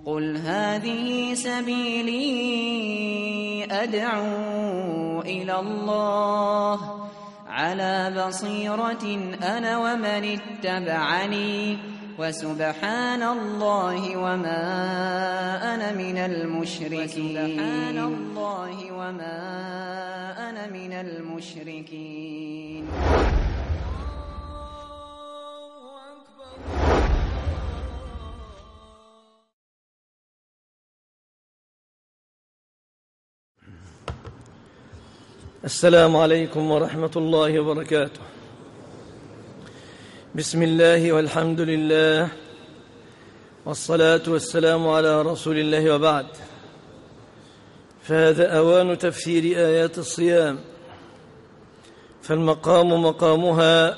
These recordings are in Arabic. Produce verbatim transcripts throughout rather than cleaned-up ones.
قل هذه سبيلي أدعو إلى الله على بصيرة أنا ومن اتبعني وسبحان الله وما أنا من المشركين وسبحان الله وما أنا من المشركين. السلام عليكم ورحمة الله وبركاته. بسم الله والحمد لله والصلاة والسلام على رسول الله، وبعد، فهذا أوان تفسير آيات الصيام، فالمقام مقامها،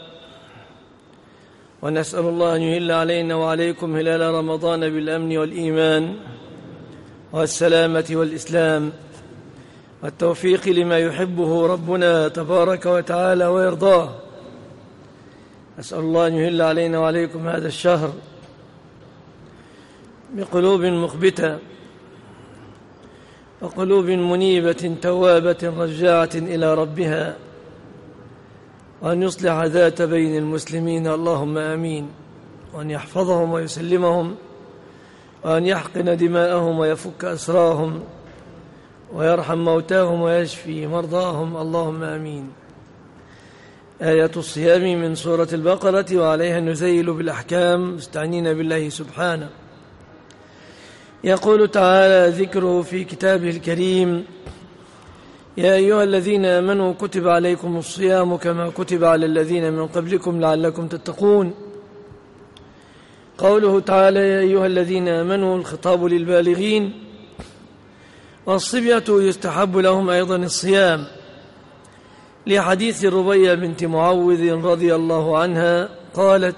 ونسأل الله أن يهل علينا وعليكم هلال رمضان بالأمن والإيمان والسلامة والإسلام والتوفيق لما يحبه ربنا تبارك وتعالى ويرضاه. أسأل الله أن يهل علينا وعليكم هذا الشهر بقلوب مخبتة وقلوب منيبة توابة رجاعة إلى ربها، وأن يصلح ذات بين المسلمين، اللهم آمين، وأن يحفظهم ويسلمهم، وأن يحقن دماءهم ويفك أسراهم، ويرحم موتاهم ويشفي مرضاهم، اللهم آمين. آية الصيام من سورة البقرة، وعليها نزيل بالأحكام مستعنين بالله سبحانه. يقول تعالى ذكره في كتابه الكريم: يا أيها الذين آمنوا كتب عليكم الصيام كما كتب على الذين من قبلكم لعلكم تتقون. قوله تعالى يا أيها الذين آمنوا، الخطاب للبالغين، والصبية يستحب لهم أيضا الصيام، لحديث ربيع بنت معوذ رضي الله عنها قالت: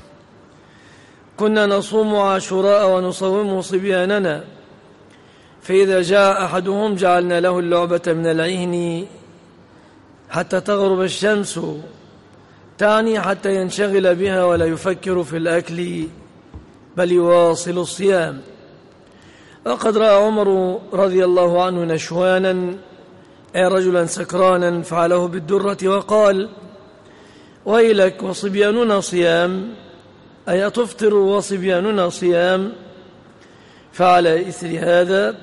كنا نصوم عاشوراء ونصوم صبياننا، فإذا جاء أحدهم جعلنا له اللعبة من العهن حتى تغرب الشمس، تعني حتى ينشغل بها ولا يفكر في الأكل بل يواصل الصيام. وقد رأى عمر رضي الله عنه نشوانا، أي رجلا سكرانا، فعله بالدرة وقال: ويلك وصبياننا صيام، أي تفطر وصبياننا صيام. فعلى إثر هذا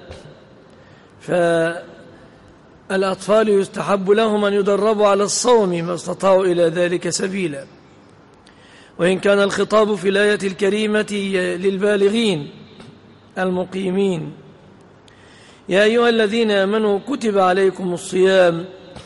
فالأطفال يستحب لهم أن يدربوا على الصوم ما استطاعوا إلى ذلك سبيلا. وإن كان الخطاب في الآية الكريمة للبالغين المقيمين، يا أيها الذين آمنوا كتب عليكم الصيام،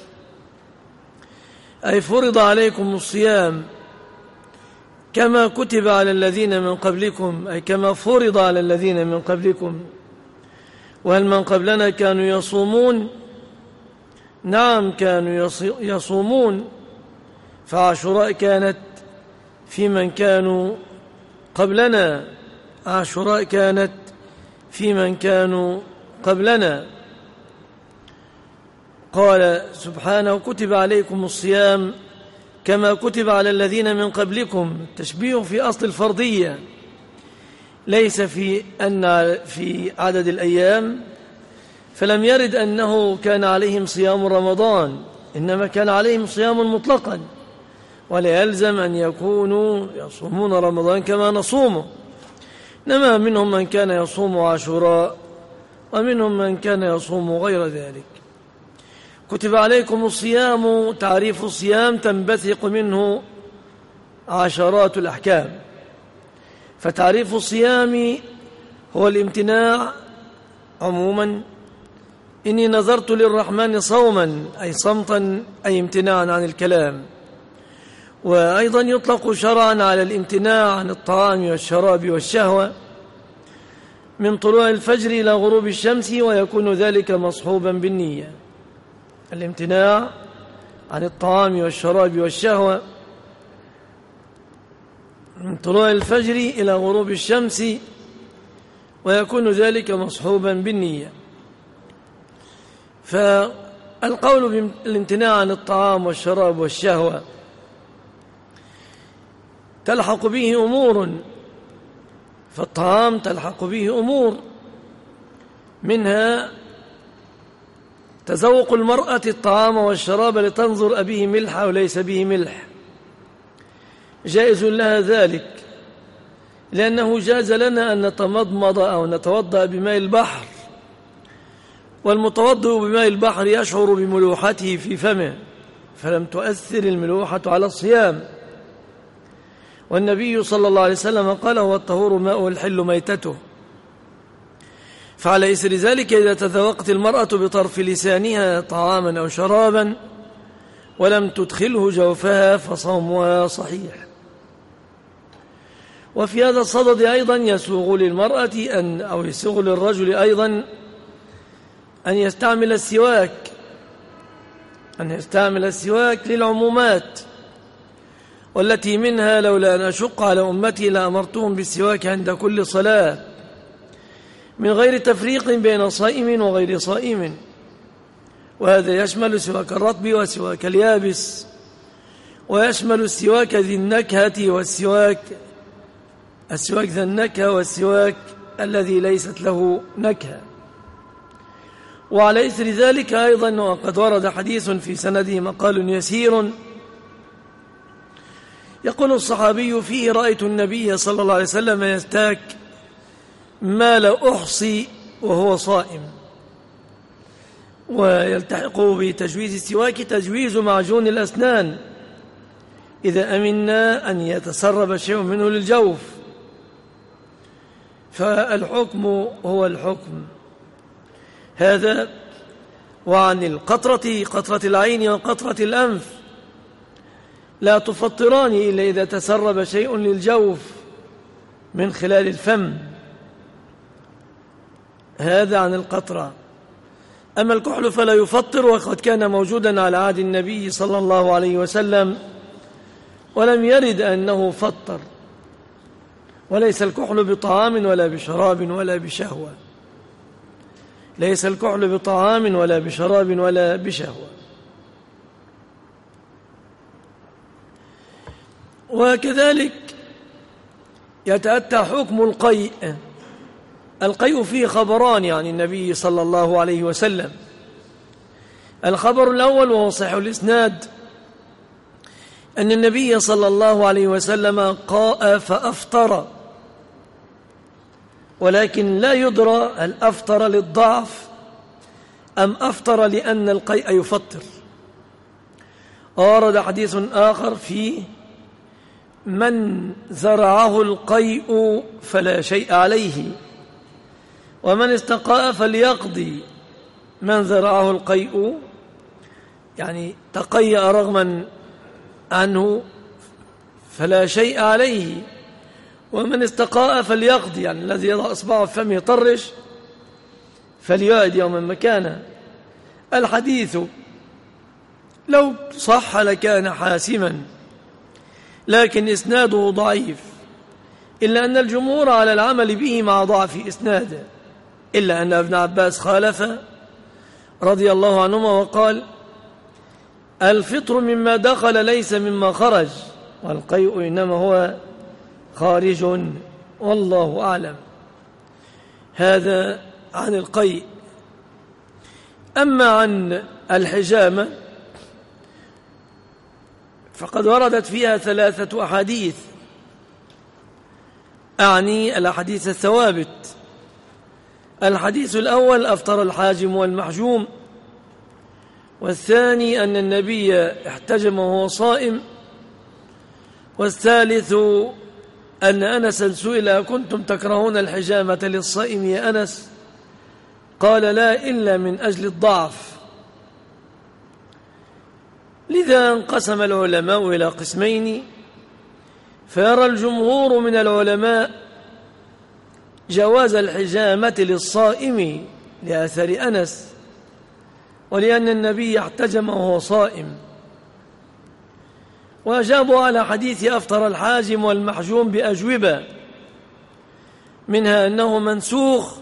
أي فرض عليكم الصيام كما كتب على الذين من قبلكم، أي كما فرض على الذين من قبلكم. وهل من قبلنا كانوا يصومون؟ نعم كانوا يصومون، فعاشوراء كانت في من كانوا قبلنا، عاشوراء كانت في من كانوا قبلنا. قال سبحانه: كتب عليكم الصيام كما كتب على الذين من قبلكم. التشبيه في أصل الفرضية، ليس في أن في عدد الأيام، فلم يرد أنه كان عليهم صيام رمضان، إنما كان عليهم صيام مطلقا، ولا يلزم أن يكونوا يصومون رمضان كما نصومه، إنما منهم من كان يصوم عاشوراء ومنهم من كان يصوم غير ذلك. كتب عليكم الصيام، تعريف الصيام تنبثق منه عشرات الأحكام، فتعريف الصيام هو الامتناع عموما: إني نذرت للرحمن صوما، أي صمتا، أي امتناعا عن الكلام. وأيضا يطلق شرعا على الامتناع عن الطعام والشراب والشهوة من طلوع الفجر إلى غروب الشمس، ويكون ذلك مصحوبا بالنية. الامتناع عن الطعام والشراب والشهوة من طلوع الفجر إلى غروب الشمس، ويكون ذلك مصحوبا بالنية. فالقول بالامتناع عن الطعام والشراب والشهوة تلحق به أمور، فالطعام تلحق به أمور، منها تذوق المرأة الطعام والشراب لتنظر أبيه ملح أو ليس به ملح، جائز لها ذلك، لأنه جاز لنا أن نتمضمض أو نتوضأ بماء البحر، والمتوضئ بماء البحر يشعر بملوحته في فمه، فلم تؤثر الملوحة على الصيام. والنبي صلى الله عليه وسلم قال: هو الطهور ماء الحل ميتته. فعلى إثر ذلك إذا تذوقت المرأة بطرف لسانها طعاما أو شرابا ولم تدخله جوفها فصومها صحيح. وفي هذا الصدد أيضا يسوغ للمرأة أن أو يسوغ للرجل أيضا أن يستعمل السواك أن يستعمل السواك للعمومات، والتي منها: لولا أن أشق على أمتي لأمرتهم بالسواك عند كل صلاة، من غير تفريق بين صائم وغير صائم. وهذا يشمل سواك الرطب وسواك اليابس، ويشمل السواك ذي النكهة والسواك السواك ذا النكهة والسواك الذي ليست له نكهة. وعلى إثر ذلك أيضا وقد ورد حديث في سنده مقال يسير، يقول الصحابي فيه: رأيت النبي صلى الله عليه وسلم يستاك ما لا أحصي وهو صائم. ويلتحق بتجويز السواك تجويز معجون الأسنان إذا أمنا أن يتسرب شيء منه للجوف، فالحكم هو الحكم هذا. وعن القطرة، قطرة العين وقطرة الأنف، لا تفطران إلا إذا تسرب شيء للجوف من خلال الفم، هذا عن القطرة. أما الكحل فلا يفطر، وقد كان موجودا على عهد النبي صلى الله عليه وسلم ولم يرد أنه فطر. وليس الكحل بطعام ولا بشراب ولا بشهوة، ليس الكحل بطعام ولا بشراب ولا بشهوة. وكذلك يتأتى حكم القيء. القيء فيه خبران عن النبي صلى الله عليه وسلم. الخبر الأول وهو صحيح الإسناد أن النبي صلى الله عليه وسلم قاء فأفطر، ولكن لا يدرى هل أفطر للضعف أم أفطر لأن القيء يفطر. ورد حديث آخر فيه: من زرعه القيء فلا شيء عليه، ومن استقاء فليقضي. من زرعه القيء يعني تقيأ رغما عنه فلا شيء عليه، ومن استقاء فليقضي يعني الذي يضع أصبعه في فمه يطرش فليعد يوما مكانه. الحديث لو صح لكان حاسما، لكن إسناده ضعيف، إلا أن الجمهور على العمل به مع ضعف إسناده، إلا أن ابن عباس خالف رضي الله عنهما وقال: الفطر مما دخل ليس مما خرج، والقيء إنما هو خارج، والله أعلم. هذا عن القيء. أما عن الحجامة فقد وردت فيها ثلاثة أحاديث، أعني الأحاديث الثوابت. الحديث الأول: أفطر الحاجم والمحجوم. والثاني أن النبي احتجم وهو صائم. والثالث أن أنسا سئل: أكنتم تكرهون الحجامة للصائم يا أنس؟ قال: لا، إلا من أجل الضعف. لذا انقسم العلماء إلى قسمين، فيرى الجمهور من العلماء جواز الحجامة للصائم لأثر أنس، ولأن النبي احتجم وهو صائم. وأجابوا على حديث أفطر الحاجم والمحجوم بأجوبة، منها أنه منسوخ،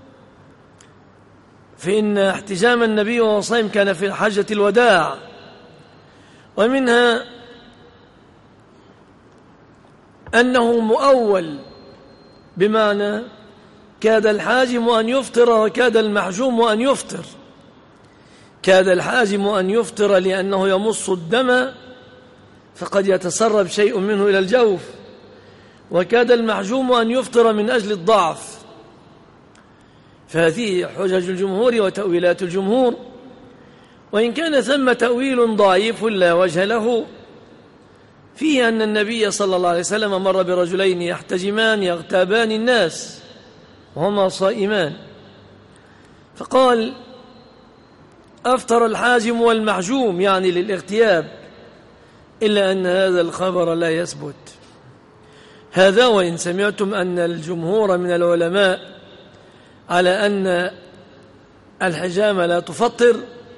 فإن احتجام النبي وهو صائم كان في حجة الوداع. ومنها أنه مؤول، بمعنى كاد الحاجم أن يفطر وكاد المحجوم أن يفطر. كاد الحاجم أن يفطر لأنه يمص الدم فقد يتسرب شيء منه إلى الجوف، وكاد المحجوم أن يفطر من أجل الضعف. فهذه حجج الجمهور وتأويلات الجمهور، وإن كان ثم تأويل ضعيف لا وجه له فيه أن النبي صلى الله عليه وسلم مر برجلين يحتجمان يغتابان الناس وهما صائمان، فقال أفطر الحاجم والمحجوم يعني للاغتياب، إلا أن هذا الخبر لا يثبت. هذا وإن سمعتم أن الجمهور من العلماء على أن الحجامة لا تفطر،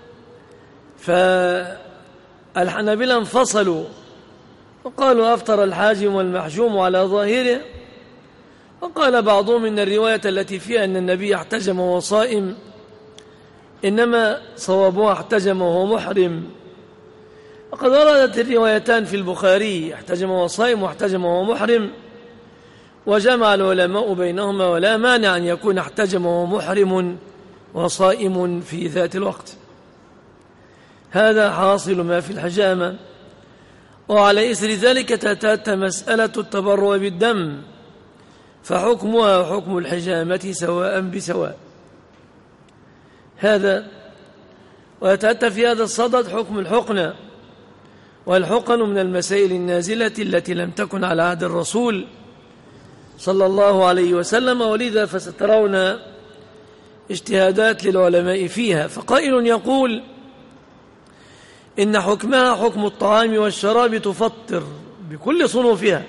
فالحنابلة انفصلوا وقالوا أفطر الحاجم والمحجوم على ظاهره، وقال بعضهم إن الرواية التي فيها أن النبي احتجم وهو صائم إنما صوابها احتجم وهو محرم. وقد وردت الروايتان في البخاري احتجم وهو صائم واحتجم وهو محرم، وجمع العلماء بينهما، ولا مانع أن يكون احتجم وهو محرم وصائم في ذات الوقت. هذا حاصل ما في الحجامة. وعلى إثر ذلك تتأتى مسألة التبرؤ بالدم، فحكمها حكم الحجامة سواء بسواء. هذا ويتأتى في هذا الصدد حكم الحقنة، والحقن من المسائل النازلة التي لم تكن على عهد الرسول صلى الله عليه وسلم، ولذا فسترون اجتهادات للعلماء فيها. فقائل يقول إن حكمها حكم الطعام والشراب تفطر بكل صنوفها،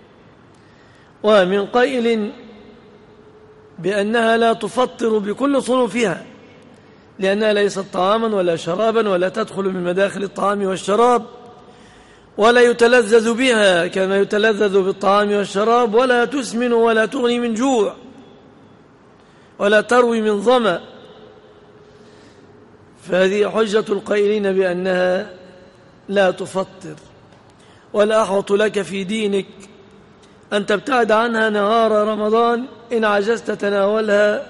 ومن قائل بأنها لا تفطر بكل صنوفها لأنها ليست طعاما ولا شرابا ولا تدخل من مداخل الطعام والشراب، ولا يتلذذ بها كما يتلذذ بالطعام والشراب، ولا تسمن ولا تغني من جوع ولا تروي من ظمأ. فهذه حجة القائلين بأنها لا تفطر. ولا أحوط لك في دينك أن تبتعد عنها نهار رمضان إن عجزت تناولها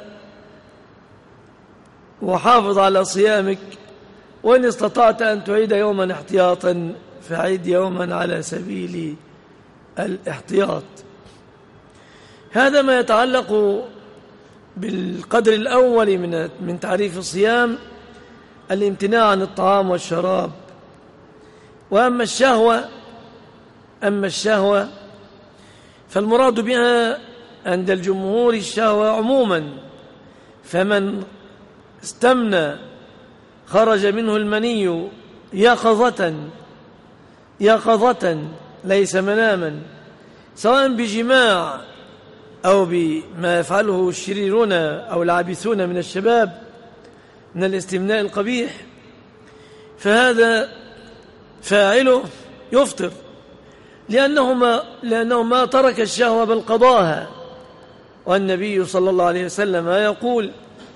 وحافظ على صيامك، وإن استطعت أن تعيد يوما احتياطا فعيد يوما على سبيل الاحتياط. هذا ما يتعلق بالقدر الأول من من تعريف الصيام، الامتناع عن الطعام والشراب. وأما الشهوة أما الشهوة فالمراد بها عند الجمهور الشهوة عموما، فمن استمنى خرج منه المني يقظة يقظة ليس مناما، سواء بجماع أو بما يفعله الشريرون أو العابثون من الشباب من الاستمناء القبيح، فهذا فاعله يفطر، لأنه ما, لأنه ما ترك الشهوة بل قضاها. والنبي صلى الله عليه وسلم يقول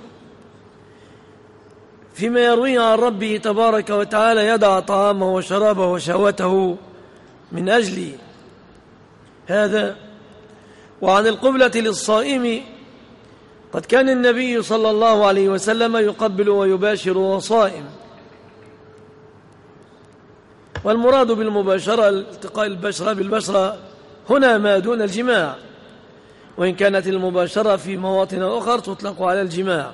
فيما يرويه عن ربه تبارك وتعالى: يدع طعامه وشرابه وشهوته من أجلي. هذا. وعن القبلة للصائم: قد كان النبي صلى الله عليه وسلم يقبل ويباشر وهو صائم. والمراد بالمباشرة التقاء البشرة بالبشرة هنا ما دون الجماع، وإن كانت المباشرة في مواطن أخرى تطلق على الجماع.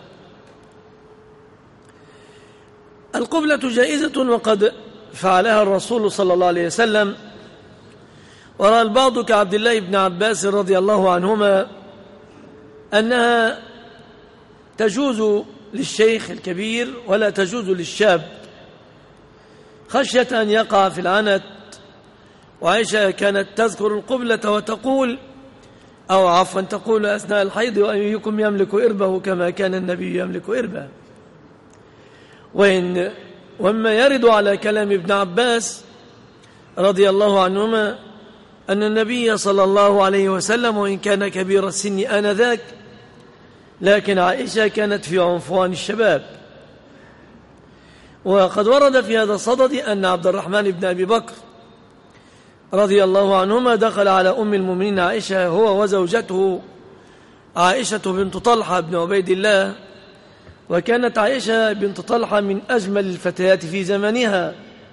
القبلة جائزة وقد فعلها الرسول صلى الله عليه وسلم، ورأى البعض كعبد الله بن عباس رضي الله عنهما أنها تجوز للشيخ الكبير ولا تجوز للشاب خشية أن يقع في العنت. وعائشة كانت تذكر القبلة وتقول أو عفوا تقول أثناء الحيض: وأيكم يملك إربه كما كان النبي يملك إربه. وإن وما يرد على كلام ابن عباس رضي الله عنهما أن النبي صلى الله عليه وسلم وإن كان كبير السن آنذاك، لكن عائشة كانت في عنفوان الشباب. وقد ورد في هذا الصدد أن عبد الرحمن بن أبي بكر رضي الله عنهما دخل على أم المؤمنين عائشة هو وزوجته عائشة بنت طلحة بن عبيد الله، وكانت عائشة بنت طلحة من أجمل الفتيات في زمنها،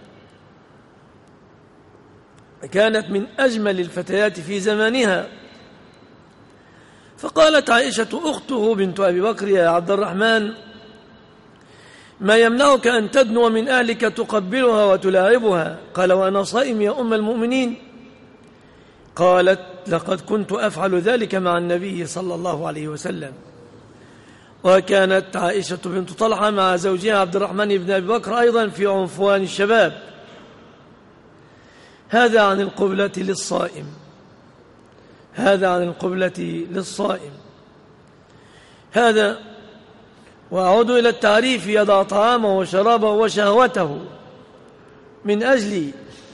كانت من أجمل الفتيات في زمانها. فقالت عائشة أخته بنت أبي بكر: يا عبد الرحمن، ما يمنعك أن تدنو من أهلك تقبلها وتلاعبها؟ قال: وأنا صائم يا أم المؤمنين. قالت: لقد كنت أفعل ذلك مع النبي صلى الله عليه وسلم. وكانت عائشة بنت طلحة مع زوجها عبد الرحمن بن أبي بكر أيضا في عنفوان الشباب. هذا عن القبلة للصائم، هذا عن القبلة للصائم. هذا وأعود إلى التعريف: يضع طعامه وشرابه وشهوته من أجل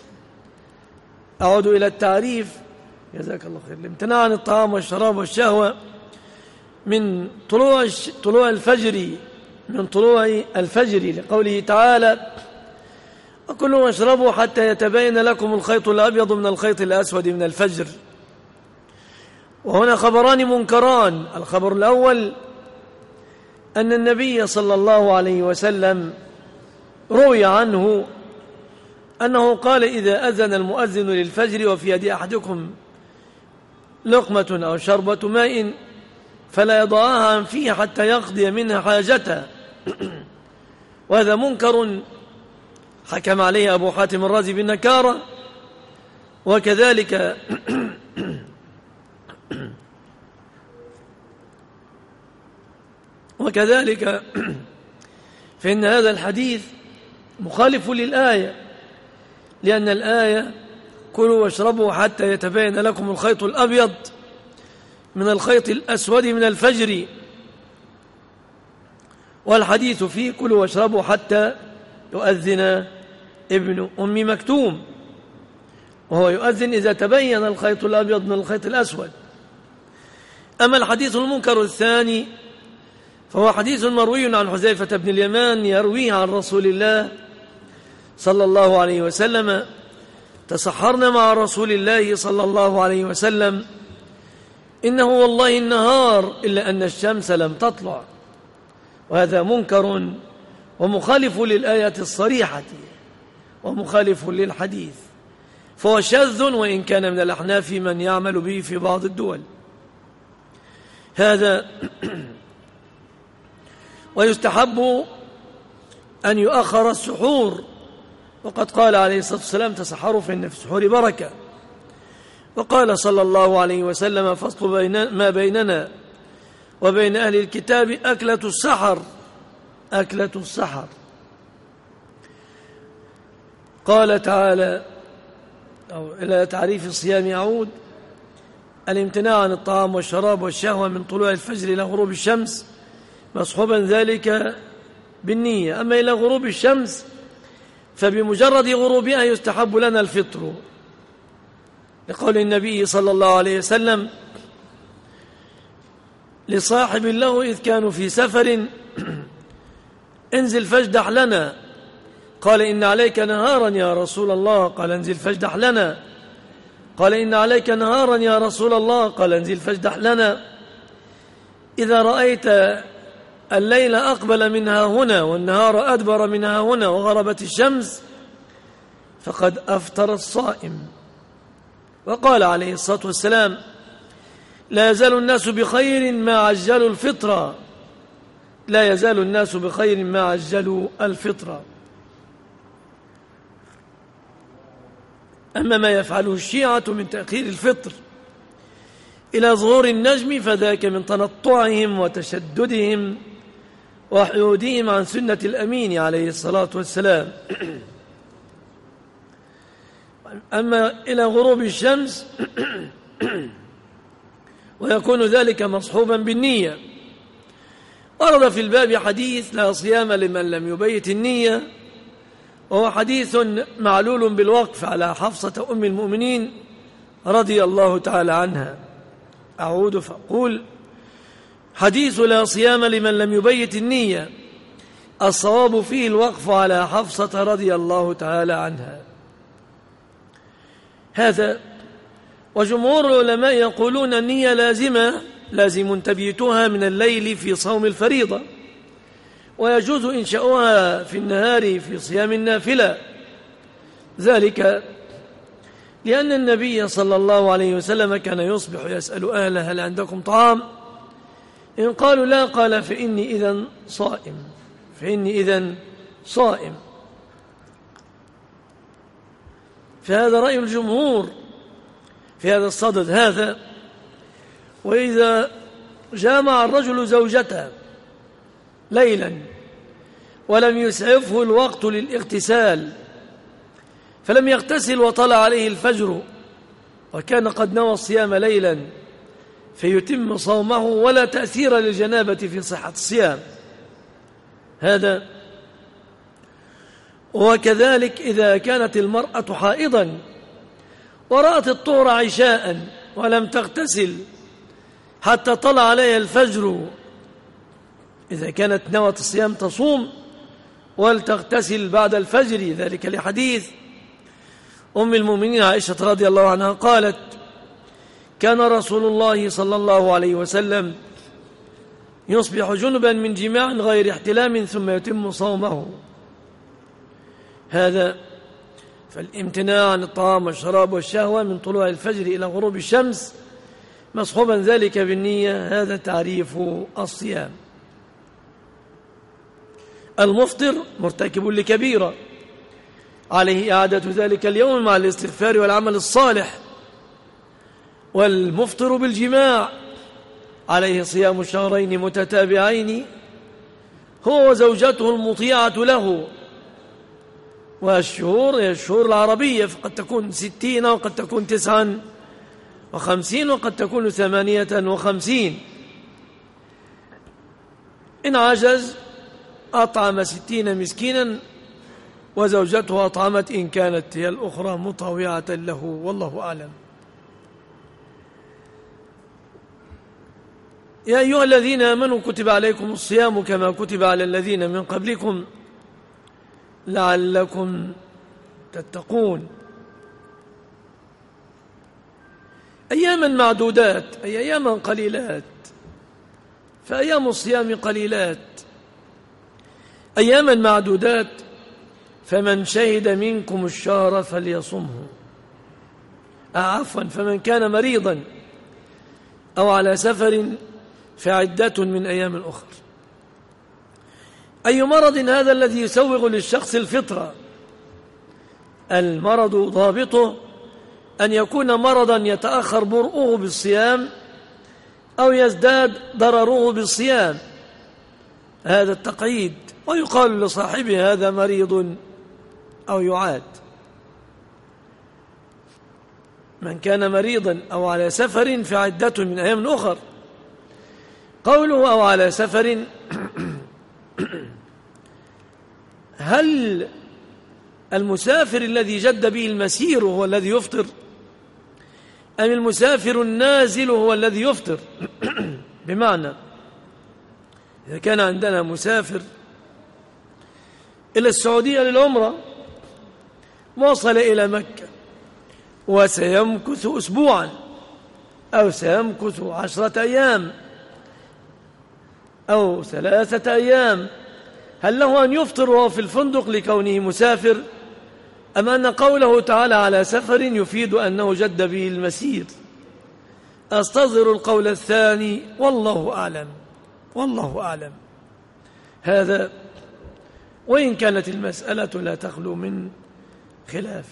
أعود إلى التعريف جزاك الله خير: الامتناع عن الطعام والشراب والشهوة من طلوع طلوع الفجر من طلوع الفجر لقوله تعالى: وكلوا واشربوا حتى يتبين لكم الخيط الأبيض من الخيط الأسود من الفجر. وهنا خبران منكران: الخبر الأول أن النبي صلى الله عليه وسلم روي عنه أنه قال: إذا أذن المؤذن للفجر وفي يد أحدكم لقمة أو شربة ماء فلا يضعها عن فيه حتى يقضي منها حاجته. وهذا منكر حكم عليه أبو حاتم الرازي بالنكارة. وكذلك وكذلك فإن هذا الحديث مخالف للآية، لأن الآية: كلوا واشربوا حتى يتبين لكم الخيط الأبيض من الخيط الأسود من الفجر، والحديث فيه: كلوا واشربوا حتى يؤذن ابن أم مكتوم، وهو يؤذن إذا تبين الخيط الأبيض من الخيط الأسود. أما الحديث المنكر الثاني فهو حديث مروي عن حذيفة بن اليمان يرويه عن رسول الله صلى الله عليه وسلم: تسحرنا مع رسول الله صلى الله عليه وسلم، إنه والله النهار إلا أن الشمس لم تطلع. وهذا منكر ومخالف للآية الصريحة ومخالف للحديث، فهو شاذ وإن كان من الأحناف من يعمل به في بعض الدول. هذا ويستحب أن يؤخر السحور، وقد قال عليه الصلاة والسلام: تسحروا فإن في السحور بركة. وقال صلى الله عليه وسلم: فصل بين ما بيننا وبين أهل الكتاب أكلة السحر، أكلة السحر. قال تعالى، أو إلى تعريف الصيام يعود: الامتناع عن الطعام والشراب والشهوة من طلوع الفجر إلى غروب الشمس، مصحوبا ذلك بالنية. أما إلى غروب الشمس فبمجرد غروبها يستحب لنا الفطر، لقول النبي صلى الله عليه وسلم لصاحب له إذ كانوا في سفر: انزل فاجدح لنا. قال: إن عليك نهارا يا رسول الله. قال: انزل فاجدح لنا. قال: إن عليك نهارا يا رسول الله. قال: انزل فاجدح لنا. إذا رأيت الليل أقبل منها هنا والنهار أدبر منها هنا وغربت الشمس فقد أفطر الصائم. وقال عليه الصلاة والسلام: لا يزال الناس بخير ما عجلوا الفطرة، لا يزال الناس بخير ما عجلوا الفطرة. أما ما يفعله الشيعة من تأخير الفطر إلى ظهور النجم فذاك من تنطعهم وتشددهم وحيودهم عن سنة الأمين عليه الصلاة والسلام. أما إلى غروب الشمس ويكون ذلك مصحوبا بالنية. ورد في الباب حديث: لا صيام لمن لم يبيت النية، وهو حديث معلول بالوقف على حفصة أم المؤمنين رضي الله تعالى عنها. أعود فأقول: حديث لا صيام لمن لم يبيت النية الصواب فيه الوقف على حفصة رضي الله تعالى عنها. هذا وجمهور العلماء يقولون النية لازمة لازم تبيتها من الليل في صوم الفريضة، ويجوز إنشاؤها في النهار في صيام النافلة، ذلك لأن النبي صلى الله عليه وسلم كان يصبح يسأل أهله هل عندكم طعام؟ إن قالوا لا قال فإني إذن صائم فإني إذن صائم فهذا رأي الجمهور في هذا الصدد هذا. وإذا جامع الرجل زوجته ليلا ولم يسعفه الوقت للاغتسال فلم يغتسل وطلع عليه الفجر وكان قد نوى الصيام ليلا فيتم صومه ولا تأثير للجنابة في صحة الصيام هذا. وكذلك إذا كانت المرأة حائضا ورأت الطهر عشاء ولم تغتسل حتى طلع عليها الفجر، إذا كانت نوت الصيام تصوم ولتغتسل بعد الفجر، ذلك لحديث أم المؤمنين عائشة رضي الله عنها قالت: كان رسول الله صلى الله عليه وسلم يصبح جنبا من جماع غير احتلام ثم يتم صومه هذا. فالامتناع عن الطعام والشراب والشهوة من طلوع الفجر إلى غروب الشمس مصحوبا ذلك بالنية، هذا تعريف الصيام. المفطر مرتكب لكبيرة عليه إعادة ذلك اليوم مع الاستغفار والعمل الصالح، والمفطر بالجماع عليه صيام شهرين متتابعين هو وزوجته المطيعة له. والشهور هي الشهور العربية، فقد تكون ستين وقد تكون تسعا وخمسين وقد تكون ثمانية وخمسين. إن عجز أطعم ستين مسكينا وزوجته أطعمت إن كانت هي الأخرى مطاوعة له، والله أعلم. يا أيها الذين آمنوا كتب عليكم الصيام كما كتب على الذين من قبلكم لعلكم تتقون. أياما معدودات أي أياما قليلات، فأيام الصيام قليلات. أياما معدودات فمن شهد منكم الشهر فليصمه، عفوا فمن كان مريضا أو على سفر فعدة من أيام أخرى. أي مرض هذا الذي يسوغ للشخص الفطرة؟ المرض ضابطه أن يكون مرضا يتأخر برؤه بالصيام أو يزداد ضرره بالصيام، هذا التقعيد، ويقال لصاحبه هذا مريض أو يعاد. من كان مريضا أو على سفر فعدة من أيام أخر. قوله أو على سفر، هل المسافر الذي جد به المسير هو الذي يفطر أم المسافر النازل هو الذي يفطر؟ بمعنى إذا كان عندنا مسافر إلى السعودية للعمرة وصل إلى مكة وسيمكث أسبوعا أو سيمكث عشرة أيام أو ثلاثة أيام، هل له أن يفطر وهو في الفندق لكونه مسافر، أم أن قوله تعالى على سفر يفيد أنه جد به المسير؟ أستظهر القول الثاني، والله أعلم والله أعلم هذا، وإن كانت المسألة لا تخلو من خلاف.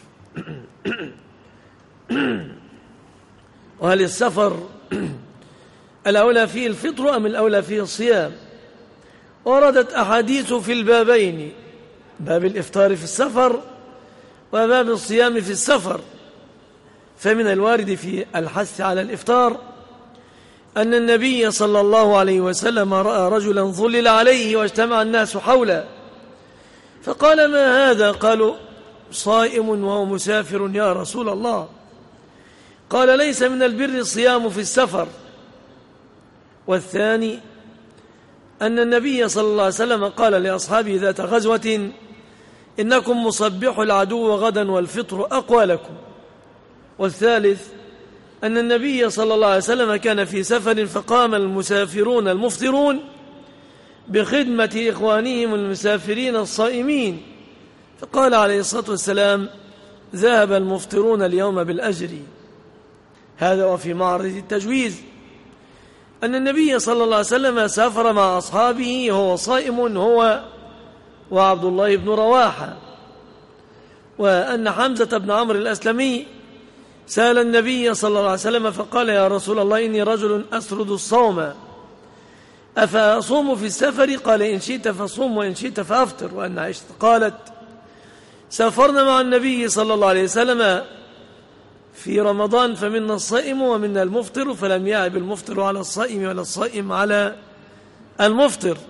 وهل السفر الأولى فيه الفطر أم الأولى فيه الصيام؟ وردت أحاديث في البابين، باب الإفطار في السفر وباب الصيام في السفر. فمن الوارد في الحث على الإفطار أن النبي صلى الله عليه وسلم رأى رجلا ظلل عليه واجتمع الناس حوله فقال: ما هذا؟ قالوا: صائم وهو مسافر يا رسول الله. قال: ليس من البر الصيام في السفر. والثاني أن النبي صلى الله عليه وسلم قال لأصحابه ذات غزوة: إنكم مصبح العدو غدا والفطر أقوى لكم. والثالث أن النبي صلى الله عليه وسلم كان في سفر فقام المسافرون المفطرون بخدمة إخوانهم المسافرين الصائمين، فقال عليه الصلاة والسلام: ذهب المفطرون اليوم بالأجر. هذا وفي معرض التجويز أن النبي صلى الله عليه وسلم سافر مع أصحابه وهو صائم هو وعبد الله بن رواحة، وأن حمزة بن عمرو الأسلمي سأل النبي صلى الله عليه وسلم فقال: يا رسول الله إني رجل أسرد الصوم أفأصوم في السفر؟ قال: إن شئت فصوم وإن شئت فأفطر. وأن عائشة قالت: سافرنا مع النبي صلى الله عليه وسلم في رمضان فمنا الصائم ومنا المفطر، فلم يعب المفطر على الصائم ولا الصائم على المفطر.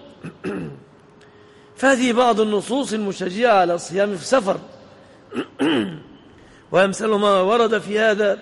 فهذه بعض النصوص المشجعة على الصيام في السفر. وأمثل ما ورد في هذا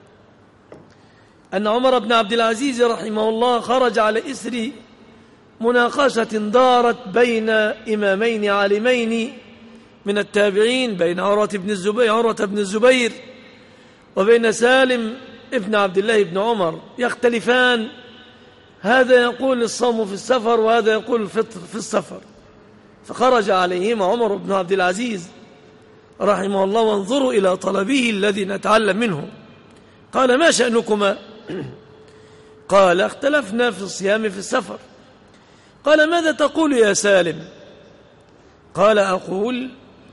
أن عمر بن عبد العزيز رحمه الله خرج على إثر مناقشة دارت بين إمامين عالمين من التابعين، بين عروة بن الزبير, عروة بن الزبير وبين سالم ابن عبد الله بن عمر، يختلفان، هذا يقول الصوم في السفر وهذا يقول الفطر في السفر. فخرج عليهما عمر بن عبد العزيز رحمه الله: وانظروا إلى طلبه الذي نتعلم منه. قال: ما شأنكما؟ قال: اختلفنا في الصيام في السفر. قال: ماذا تقول يا سالم؟ قال: أقول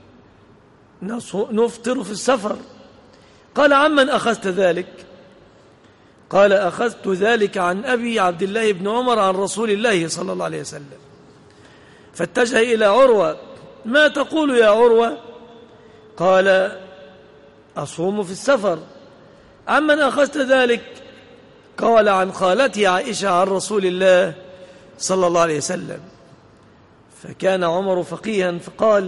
نفطر في السفر. قال: عمن أخذت ذلك؟ قال: أخذت ذلك عن أبي عبد الله بن عمر عن رسول الله صلى الله عليه وسلم. فاتجه إلى عروة: ما تقول يا عروة؟ قال: أصوم في السفر. عمن أخذت ذلك؟ قال: عن خالتي عائشة عن رسول الله صلى الله عليه وسلم. فكان عمر فقيها فقال: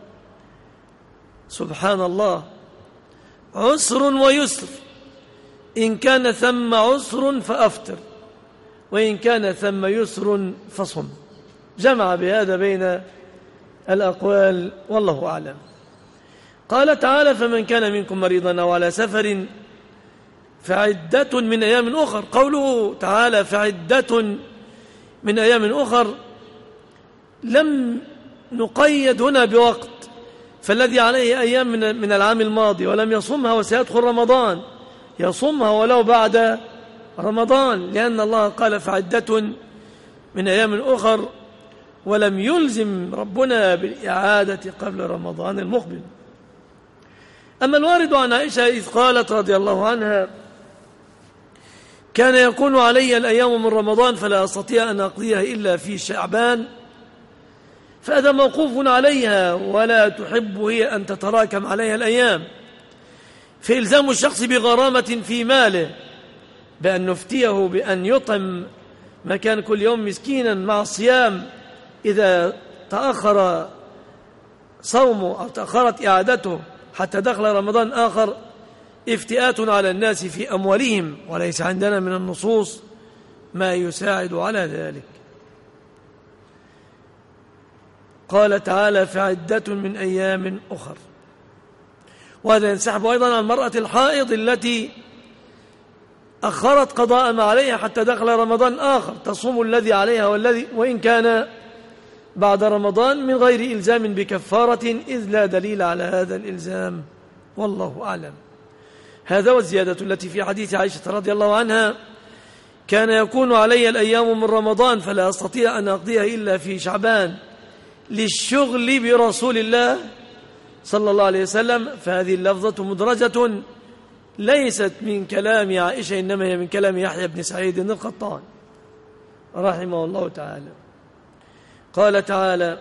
سبحان الله، عسر ويسر، إن كان ثم عسر فأفطر وإن كان ثم يسر فصم. جمع بهذا بين الأقوال والله أعلم. قال تعالى: فمن كان منكم مريضا أو على سفر فعدة من أيام أخر. قوله تعالى فعدة من أيام أخر لم نقيد هنا بوقت، فالذي عليه أيام من العام الماضي ولم يصمها وسيدخل رمضان يصمها ولو بعد رمضان، لأن الله قال فعدة من أيام أخر، ولم يلزم ربنا بالإعادة قبل رمضان المقبل. أما الوارد عن عائشة إذ قالت رضي الله عنها: كان يكون علي الأيام من رمضان فلا أستطيع أن أقضيها إلا في شعبان، فهذا موقوف عليها، ولا تحب هي أن تتراكم عليها الأيام، فإلزام الشخص بغرامة في ماله بأن نفتيه بأن يطعم مكان كل يوم مسكينا مع الصيام إذا تأخر صومه أو تأخرت إعادته حتى دخل رمضان آخر، افتئات على الناس في أموالهم، وليس عندنا من النصوص ما يساعد على ذلك. قال تعالى فعدة من أيام أخر، وهذا ينسحب أيضا عن المرأة الحائض التي أخرت قضاء ما عليها حتى دخل رمضان آخر، تصوم الذي عليها والذي وإن كان بعد رمضان من غير إلزام بكفارة، إذ لا دليل على هذا الإلزام والله أعلم. هذا والزيادة التي في حديث عائشة رضي الله عنها: كان يكون علي الأيام من رمضان فلا أستطيع أن أقضيها إلا في شعبان للشغل برسول الله صلى الله عليه وسلم. فهذه اللفظة مدرجة ليست من كلام عائشة، إنما هي من كلام يحيى بن سعيد القطان رحمه الله تعالى. قال تعالى: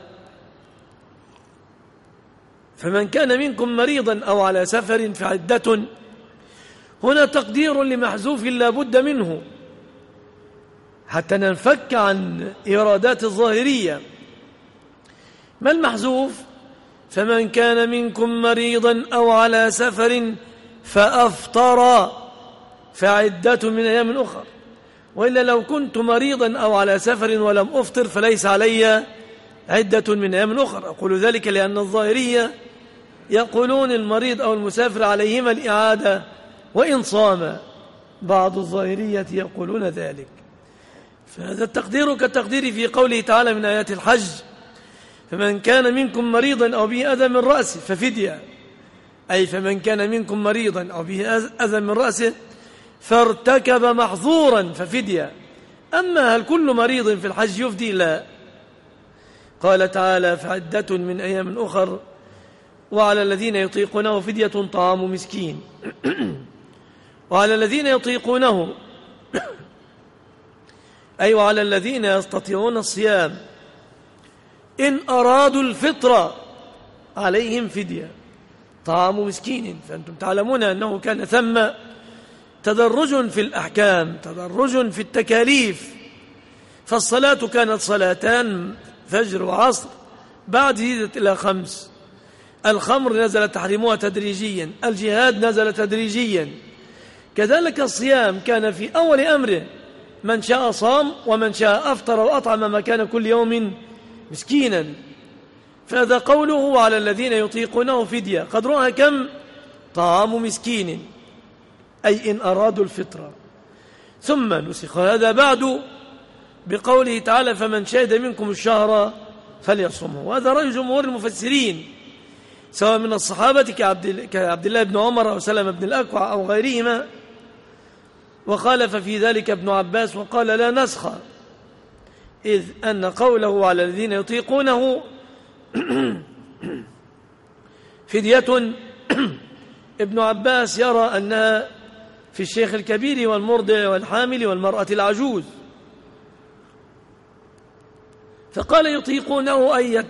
فمن كان منكم مريضا أو على سفر فعدة، هنا تقدير لمحذوف لا بد منه حتى ننفك عن إيرادات الظاهرية. ما المحذوف؟ فمن كان منكم مريضا أو على سفر فأفطر فعدة من أيام أخر. وإلا لو كنت مريضا أو على سفر ولم أفطر فليس علي عدة من أيام أخر. أقول ذلك لأن الظاهرية يقولون المريض أو المسافر عليهما الإعادة وإن صام، بعض الظاهرية يقولون ذلك. فهذا التقدير كالتقدير في قوله تعالى من آيات الحج: فمن كان منكم مريضا أو به أذى من رأسه ففدية، أي فمن كان منكم مريضا أو به أذى من رأسه فارتكب محظورا ففدية. أما هل كل مريض في الحج يفدي؟ لا. قال تعالى: فعدة من أيام أخر وعلى الذين يطيقونه فدية طعام مسكين. وعلى الذين يطيقونه أي وعلى الذين يستطيعون الصيام إن أرادوا الفطرة عليهم فدية طعام مسكين. فأنتم تعلمون أنه كان ثم تدرج في الأحكام، تدرج في التكاليف. فالصلاة كانت صلاتان فجر وعصر، بعد زيدت إلى خمس. الخمر نزل تحريمها تدريجيا، الجهاد نزل تدريجيا. كذلك الصيام كان في أول أمره من شاء صام ومن شاء أفطر وأطعم مكان كل يوم مسكينا. فهذا قوله على الذين يطيقونه فدية، قدرها كم؟ طعام مسكين، أي إن أرادوا الفطرة. ثم نسخ هذا بعد بقوله تعالى: فمن شهد منكم الشهر فليصمه. وهذا رأي جمهور المفسرين سواء من الصحابة كعبد, كعبد الله بن عمر أو سلمة بن الأكوع أو غيرهما، وخالف في ذلك ابن عباس وقال لا نسخ، إذ أن قوله على الذين يطيقونه فدية ابن عباس يرى أنها في الشيخ الكبير والمرضع والحامل والمرأة العجوز، فقال يطيقونه أي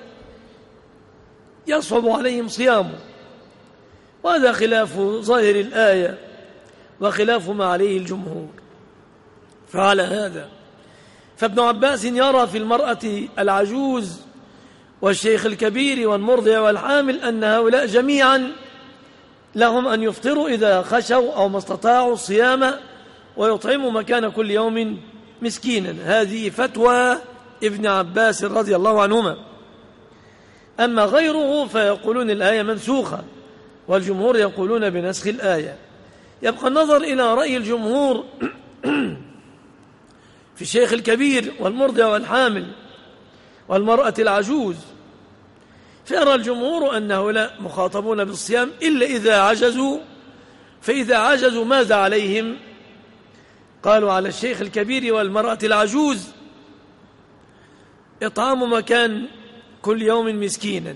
يصعب عليهم صيامه. وهذا خلاف ظاهر الآية وخلاف ما عليه الجمهور. فعلى هذا فابن عباس يرى في المرأة العجوز والشيخ الكبير والمرضع والحامل أن هؤلاء جميعا لهم أن يفطروا إذا خشوا أو ما استطاعوا الصيام ويطعموا مكان كل يوم مسكينا. هذه فتوى ابن عباس رضي الله عنهما. أما غيره فيقولون الآية منسوخة، والجمهور يقولون بنسخ الآية. يبقى النظر إلى رأي الجمهور في الشيخ الكبير والمرضع والحامل والمرأة العجوز. فيرى الجمهور أن هؤلاء مخاطبون بالصيام إلا إذا عجزوا، فإذا عجزوا ماذا عليهم؟ قالوا على الشيخ الكبير والمرأة العجوز إطعام مكان كل يوم مسكينا.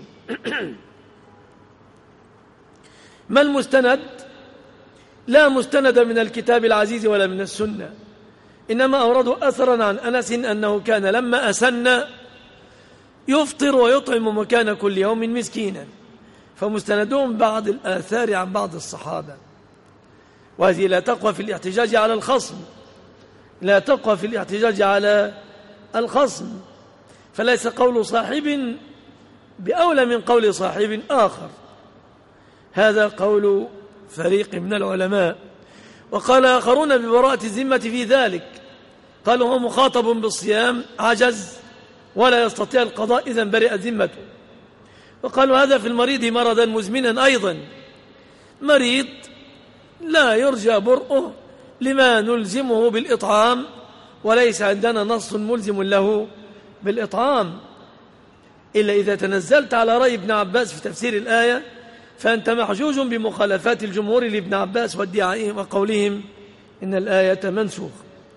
ما المستند؟ لا مستند من الكتاب العزيز ولا من السنة، إنما أوردوا أثرا عن أنس أنه كان لما أسن يفطر ويطعم مكان كل يوم مسكينا، فمستندون بعض الآثار عن بعض الصحابة. وهذه لا تقوى في الاحتجاج على الخصم، لا تقوى في الاحتجاج على الخصم، فليس قول صاحب بأولى من قول صاحب آخر. هذا قول فريق من العلماء. وقال آخرون ببراءة الذمة في ذلك، قالوا هو مخاطب بالصيام عجز ولا يستطيع القضاء إذن برئت ذمته. وقالوا هذا في المريض مرضا مزمنا أيضا، مريض لا يرجى برؤه لما نلزمه بالإطعام، وليس عندنا نص ملزم له بالإطعام، إلا إذا تنزلت على رأي ابن عباس في تفسير الآية فأنت محجوج بمخالفات الجمهور لابن عباس وادعائهم وقولهم إن الآية منسوخ.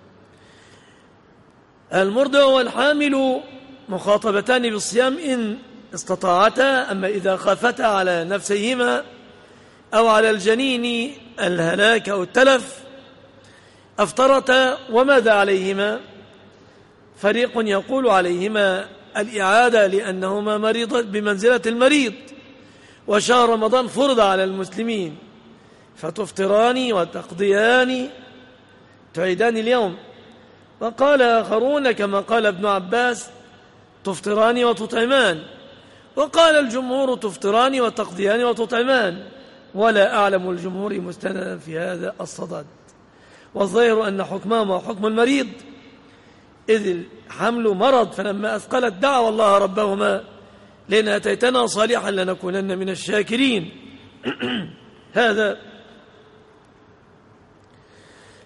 المرضع والحامل مخاطبتان بالصيام إن استطاعتا، أما إذا خافتا على نفسيهما أو على الجنين الهلاك أو التلف أفطرتا. وماذا عليهما؟ فريق يقول عليهما الإعادة لأنهما مريض بمنزلة المريض، وشهر رمضان فرض على المسلمين فتفطران وتقضيان تعيدان اليوم. وقال آخرون كما قال ابن عباس تفطران وتطعمان، وقال الجمهور تفطران وتقضيان وتطعمان، ولا أعلم الجمهور مستندا في هذا الصدد. والظاهر أن حكمهما حكم المريض، إذ الحمل مرض، فلما أثقلت دعوا الله ربهما لئن أتيتنا صالحا لنكونن من الشاكرين. هذا.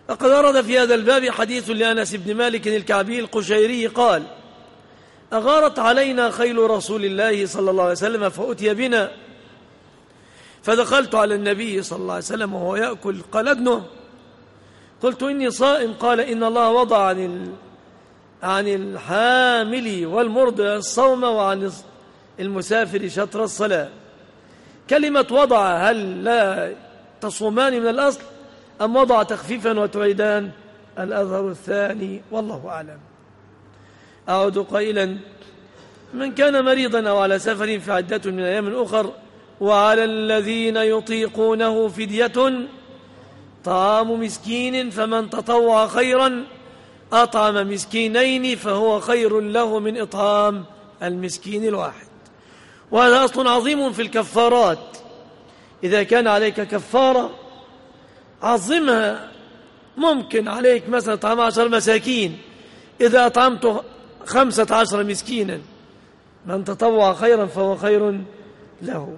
وقد ورد في هذا الباب حديث لأنس بن مالك الكعبي القشيري قال: أغارت علينا خيل رسول الله صلى الله عليه وسلم فأتي بنا، فدخلت على النبي صلى الله عليه وسلم وهو يأكل، قال: ادنه. قلت: إني صائم. قال: إن الله وضع عن ال... عن الحامل والمرضع الصوم وعن المسافر شطر الصلاة. كلمة وضع هل لا تصومان من الأصل أم وضع تخفيفا وتعيدان؟ الأظهر الثاني والله أعلم. أعود قائلا: من كان مريضا أو على سفر فعدة من أيام أخر، وعلى الذين يطيقونه فدية طعام مسكين، فمن تطوع خيرا أطعم مسكينين فهو خير له من إطعام المسكين الواحد. وهذا أصل عظيم في الكفارات. إذا كان عليك كفارة عظمها، ممكن عليك مثلا طعام عشر مساكين، إذا أطعمت خمسة عشر مسكينا من تطوع خيرا فهو خير له.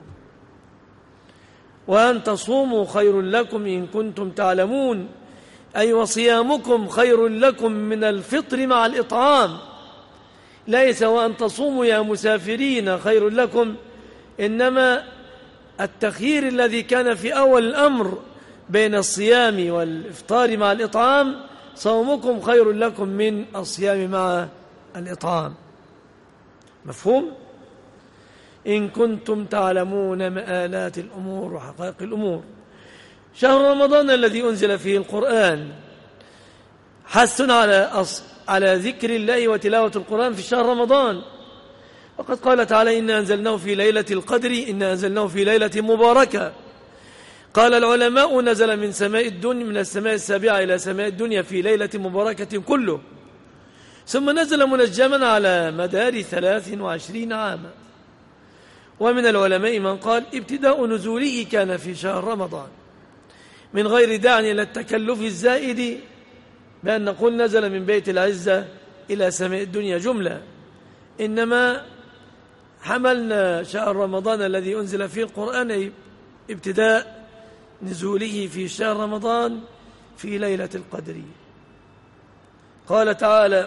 وأن تصوموا خير لكم إن كنتم تعلمون، أي وصيامكم خير لكم من الفطر مع الإطعام، ليس وأن تصوموا يا مسافرين خير لكم، إنما التخيير الذي كان في أول الأمر بين الصيام والإفطار مع الإطعام، صومكم خير لكم من الصيام مع الإطعام. مفهوم؟ إن كنتم تعلمون مآلات الأمور وحقائق الأمور. شهر رمضان الذي أنزل فيه القرآن حث على أص... على ذكر الله وتلاوة القرآن في شهر رمضان. وقد قال تعالى: إنا أنزلناه في ليلة القدر، إنا أنزلناه في ليلة مباركة. قال العلماء: نزل من سماء الدنيا من السماء السابعة إلى سماء الدنيا في ليلة مباركة كله، ثم نزل منجما على مدار ثلاث وعشرين عاما. ومن العلماء من قال: ابتداء نزوله كان في شهر رمضان، من غير داعي إلى التكلف الزائد بأن نقول نزل من بيت العزة إلى سماء الدنيا جملة، إنما حملنا شهر رمضان الذي أنزل فيه القرآن ابتداء نزوله في شهر رمضان في ليلة القدر. قال تعالى: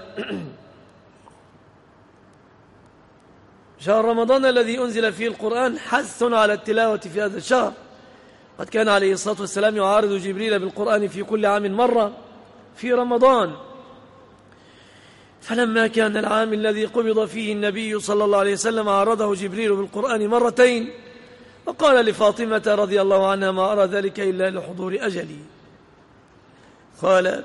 شهر رمضان الذي أنزل فيه القرآن حث على التلاوة في هذا الشهر. قد كان عليه الصلاة والسلام يعارض جبريل بالقرآن في كل عام مرة في رمضان، فلما كان العام الذي قبض فيه النبي صلى الله عليه وسلم عارضه جبريل بالقرآن مرتين، وقال لفاطمة رضي الله عنها: ما أرى ذلك إلا لحضور أجلي. قال: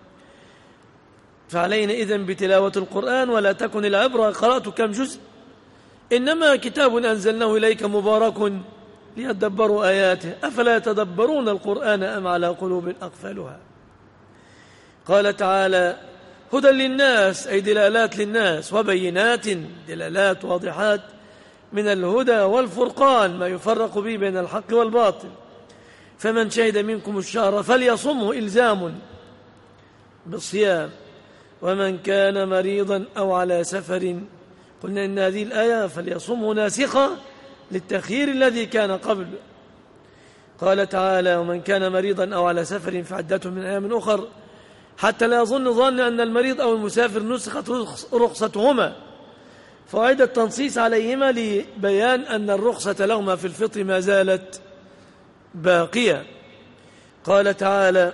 فعلينا إذن بتلاوة القرآن، ولا تكن العبرة قرأت كم جزء، إنما كتاب أنزلناه إليك مبارك ليدبروا آياته أفلا يتدبرون القرآن أم على قلوب أقفالها. قال تعالى: هدى للناس، أي دلالات للناس، وبينات دلالات واضحات من الهدى والفرقان، ما يفرق به بين الحق والباطل. فمن شهد منكم الشهر فليصمه، إلزام بالصيام. ومن كان مريضا أو على سفر، قلنا إن هذه الآية فليصمه ناسخة للتخيير الذي كان قبل. قال تعالى: ومن كان مريضا أو على سفر فعدة من أيام أخر، حتى لا يظن ظن أن المريض أو المسافر نسخت رخصتهما، فوعد التنصيص عليهما لبيان أن الرخصة لهما في الفطر ما زالت باقية. قال تعالى: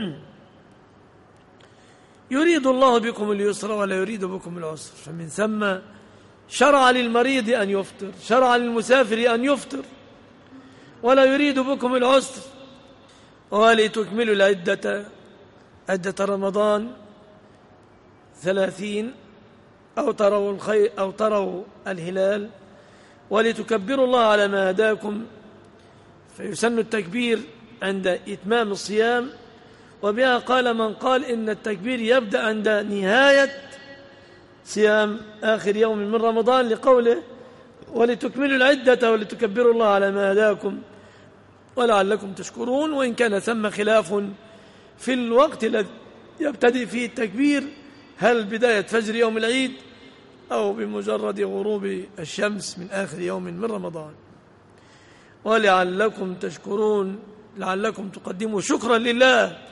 يريد الله بكم اليسر ولا يريد بكم العسر، فمن ثم شرع للمريض أن يفطر، شرع للمسافر أن يفطر، ولا يريد بكم العسر، ولتكملوا العدة عدة رمضان ثلاثين أو تروا الخير أو تروا الهلال، ولتكبروا الله على ما هداكم. فيسن التكبير عند إتمام الصيام، وبها قال من قال إن التكبير يبدأ عند نهاية صيام آخر يوم من رمضان، لقوله: ولتكملوا العدة ولتكبروا الله على ما هداكم ولعلكم تشكرون. وإن كان ثم خلاف في الوقت الذي يبتدئ فيه التكبير، هل بداية فجر يوم العيد أو بمجرد غروب الشمس من آخر يوم من رمضان. ولعلكم تشكرون، لعلكم تقدموا شكرا لله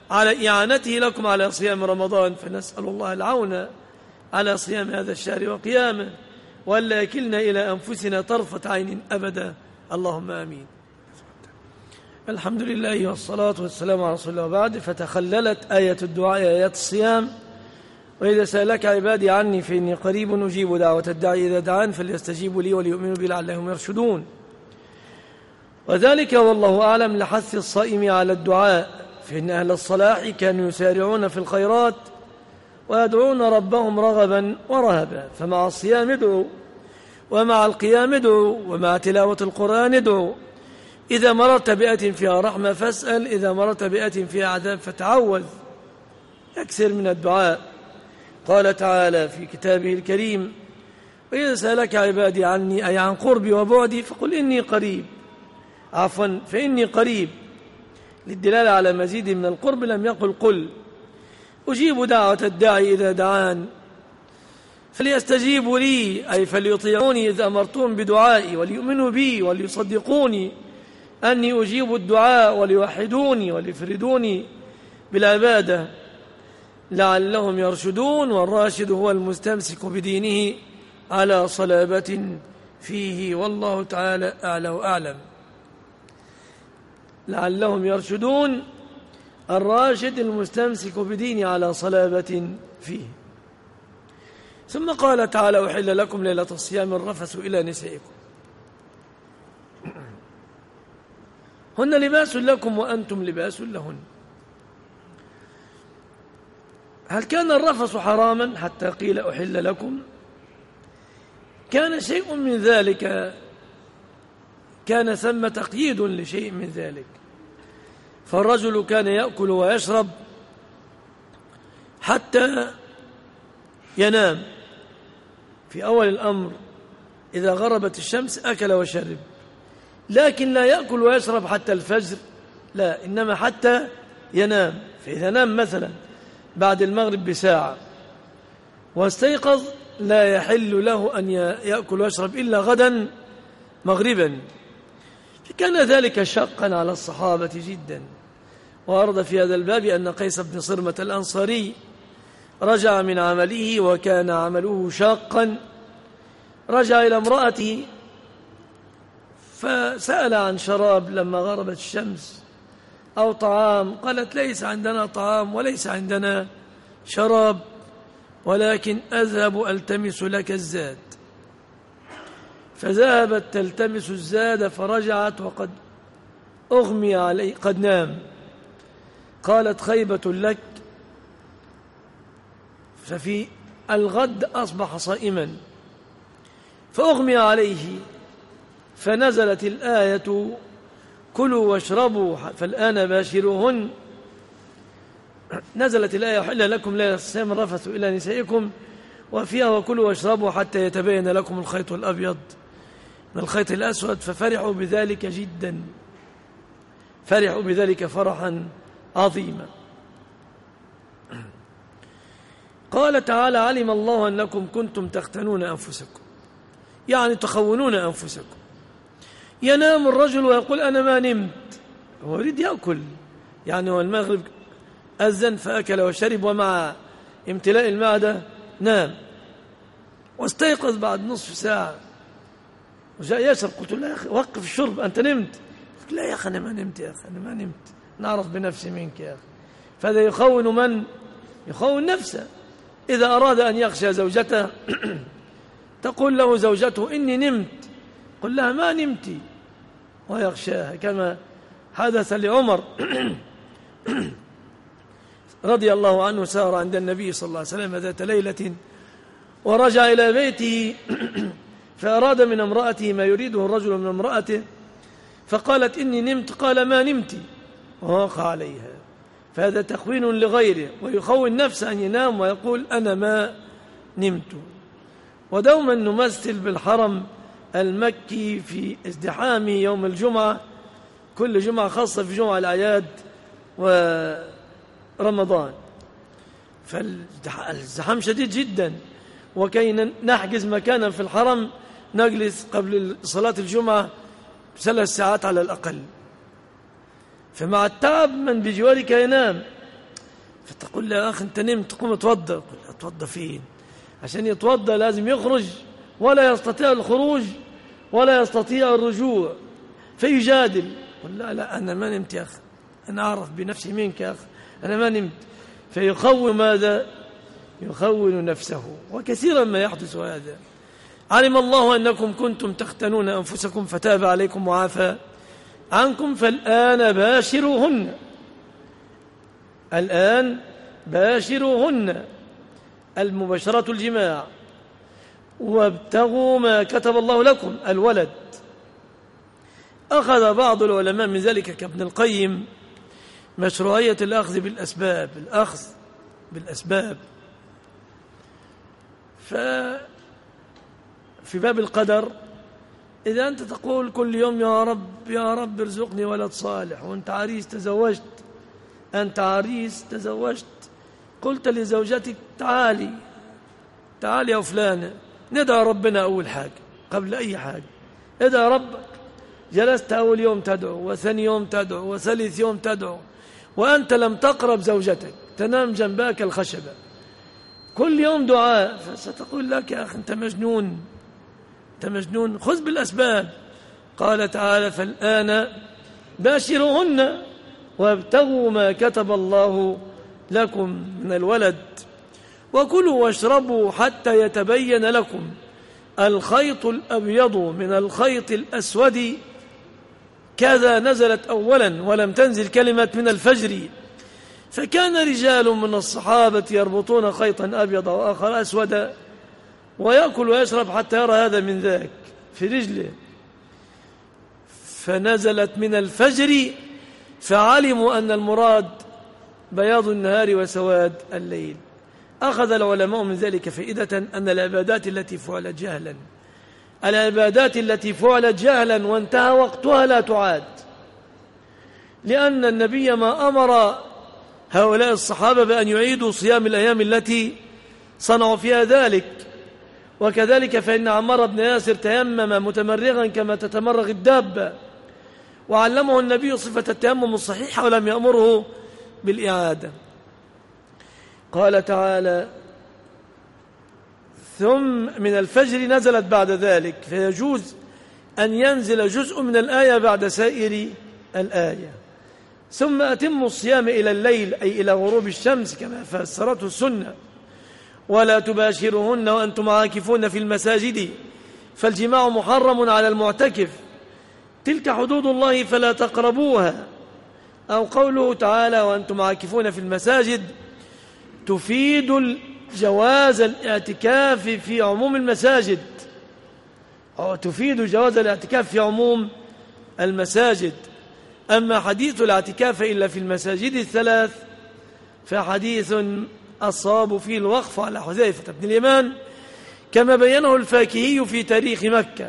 على إعانته لكم على صيام رمضان، فنسأل الله العون على صيام هذا الشهر وقيامه، ولا يكلنا إلى أنفسنا طرفة عين أبدا، اللهم آمين. الحمد لله والصلاة والسلام على رسول الله وبعد. فتخللت آية الدعاء آيات الصيام. وإذا سألك عبادي عني فإني قريب أجيب دعوة الداعي إذا دعان فليستجيبوا لي وليؤمنوا بي لعلهم يرشدون. وذلك والله أعلم لحث الصائم على الدعاء، فإن أهل الصلاح كانوا يسارعون في الخيرات ويدعون ربهم رغبا ورهبا، فمع الصيام ادعوا، ومع القيام ادعوا، ومع تلاوة القرآن ادعوا. إذا مررت بيئة فيها رحمة فاسأل، إذا مررت بيئة فيها عذاب فتعوذ. أكثر من الدعاء. قال تعالى في كتابه الكريم: وإذا سألك عبادي عني أي عن قربي وبعدي فقل إني قريب، عفوا فإني قريب، للدلالة على مزيد من القرب، لم يقل قل. أجيب دعوة الداعي إذا دعان فليستجيبوا لي أي فليطيعوني إذا أمرتهم بدعائي، وليؤمنوا بي وليصدقوني أني أجيب الدعاء، وليوحدوني وليفردوني بالعبادة لعلهم يرشدون. والراشد هو المستمسك بدينه على صلابة فيه، والله تعالى أعلى وأعلم. لعلهم يرشدون، الراشد المستمسك بدينه على صلابة فيه. ثم قال تعالى: أحل لكم ليلة الصيام الرفث إلى نسائكم هن لباس لكم وأنتم لباس لهن. هل كان الرفث حراما حتى قيل أحل لكم؟ كان شيء من ذلك، كان ثم تقييد لشيء من ذلك. فالرجل كان يأكل ويشرب حتى ينام في أول الأمر، إذا غربت الشمس أكل وشرب، لكن لا يأكل ويشرب حتى الفجر، لا، إنما حتى ينام. فإذا نام مثلا بعد المغرب بساعة واستيقظ لا يحل له أن يأكل ويشرب إلا غدا مغربا. فكان ذلك شقا على الصحابة جدا. وأرد في هذا الباب أن قيس بن صرمة الأنصاري رجع من عمله وكان عمله شاقا، رجع إلى امرأته فسأل عن شراب لما غربت الشمس أو طعام، قالت: ليس عندنا طعام وليس عندنا شراب، ولكن أذهب ألتمس لك الزاد. فذهبت تلتمس الزاد فرجعت وقد أغمي عليه، قد نام. قالت: خيبة لك. ففي الغد أصبح صائما فأغمي عليه، فنزلت الآية: كلوا واشربوا فالآن باشروهن. نزلت الآية: حل لكم ليلة الصيام الرفث إلى نسائكم، وفيها: وكلوا واشربوا حتى يتبين لكم الخيط الأبيض من الخيط الأسود. ففرحوا بذلك جدا، فرحوا بذلك فرحا عظيما. قال تعالى: علم الله أنكم كنتم تختنون أنفسكم، يعني تخونون أنفسكم. ينام الرجل ويقول: أنا ما نمت، هو يريد يأكل، يعني هو المغرب أذن فأكل وشرب، ومع امتلاء المعدة نام، واستيقظ بعد نصف ساعة وجاء يشرب. قلت له: يا أخي وقف الشرب، أنت نمت. قلت: لا يا أخي أنا ما نمت، يا أخي أنا ما نمت، نعرف بنفسي منك يا أخي. فهذا يخون من؟ يخون نفسه. إذا أراد أن يخشى زوجته تقول له زوجته: إني نمت، قل لها: ما نمتي، ويخشاها، كما حدث لعمر رضي الله عنه. سار عند النبي صلى الله عليه وسلم ذات ليلة ورجع إلى بيته فأراد من امرأته ما يريده الرجل من امرأته، فقالت: إني نمت، قال: ما نمتي، ووقع عليها. فهذا تخوين لغيره، ويخون نفسه أن ينام ويقول: أنا ما نمت. ودوما نمثل بالحرم المكي في ازدحامه يوم الجمعة، كل جمعة خاصة في جمعة الأعياد ورمضان، فالازدحام شديد جدا. وكي نحجز مكانا في الحرم نجلس قبل صلاة الجمعة ثلاث ساعات على الأقل. فمع التعب من بجوارك ينام، فتقول له يا أخي أنت نمت، قم اتوضى. يقول اتوضى فين؟ عشان يتوضى لازم يخرج ولا يستطيع الخروج ولا يستطيع الرجوع، فيجادل. يقول لا لا أنا ما نمت يا أخي، أنا أعرف بنفسي منك يا أخي، أنا ما نمت. فيخون ماذا؟ يخون نفسه. وكثيرا ما يحدث هذا. علم الله أنكم كنتم تختنون أنفسكم فتاب عليكم وعافى عنكم فالآن باشروهن، الآن باشروهن، المباشرة الجماع، وابتغوا ما كتب الله لكم الولد. أخذ بعض العلماء من ذلك كابن القيم مشروعية الأخذ بالأسباب، الأخذ بالأسباب. ففي باب القدر إذا أنت تقول كل يوم يا رب يا رب ارزقني ولد صالح، وأنت عريس تزوجت، أنت عريس تزوجت، قلت لزوجتك تعالي تعالي يا فلانة، ندعى ربنا أول حاجة قبل أي حاجة، ادعى ربك. جلست أول يوم تدعو، وثاني يوم تدعو، وثالث يوم تدعو، وأنت لم تقرب زوجتك، تنام جنباك الخشبة، كل يوم دعاء. فستقول لك يا أخي أنت مجنون، أنت مجنون، خذ بالأسباب. قال تعالى فالآن باشروهن وابتغوا ما كتب الله لكم من الولد وكلوا واشربوا حتى يتبين لكم الخيط الأبيض من الخيط الأسود كذا نزلت أولا ولم تنزل كلمة من الفجر. فكان رجال من الصحابة يربطون خيطا أبيض وآخر أسود ويأكل ويشرب حتى يرى هذا من ذاك في رجله، فنزلت من الفجر فعلموا أن المراد بياض النهار وسواد الليل. أخذ العلماء من ذلك فائدة أن العبادات التي فعلت جهلا العبادات التي فعلت جهلا وانتهى وقتها لا تعاد، لأن النبي ما أمر هؤلاء الصحابة بأن يعيدوا صيام الأيام التي صنعوا فيها ذلك. وكذلك فإن عمار بن ياسر تيمم متمرغا كما تتمرغ الدابة، وعلمه النبي صفة التيمم الصحيحة ولم يأمره بالإعادة. قال تعالى ثم من الفجر نزلت بعد ذلك، فيجوز أن ينزل جزء من الآية بعد سائر الآية. ثم أتموا الصيام إلى الليل أي إلى غروب الشمس كما فسرته السنة. ولا تباشرهن وأنتم عاكفون في المساجد فالجماع محرم على المعتكف، تلك حدود الله فلا تقربوها. أو قوله تعالى وأنتم عاكفون في المساجد تفيد جواز الاعتكاف في عموم المساجد، أو تفيد جواز الاعتكاف في عموم المساجد. أما حديث الاعتكاف إلا في المساجد الثلاث فحديث الصواب فيه الوقف على حذيفة بن اليمان كما بينه الفاكهي في تاريخ مكة،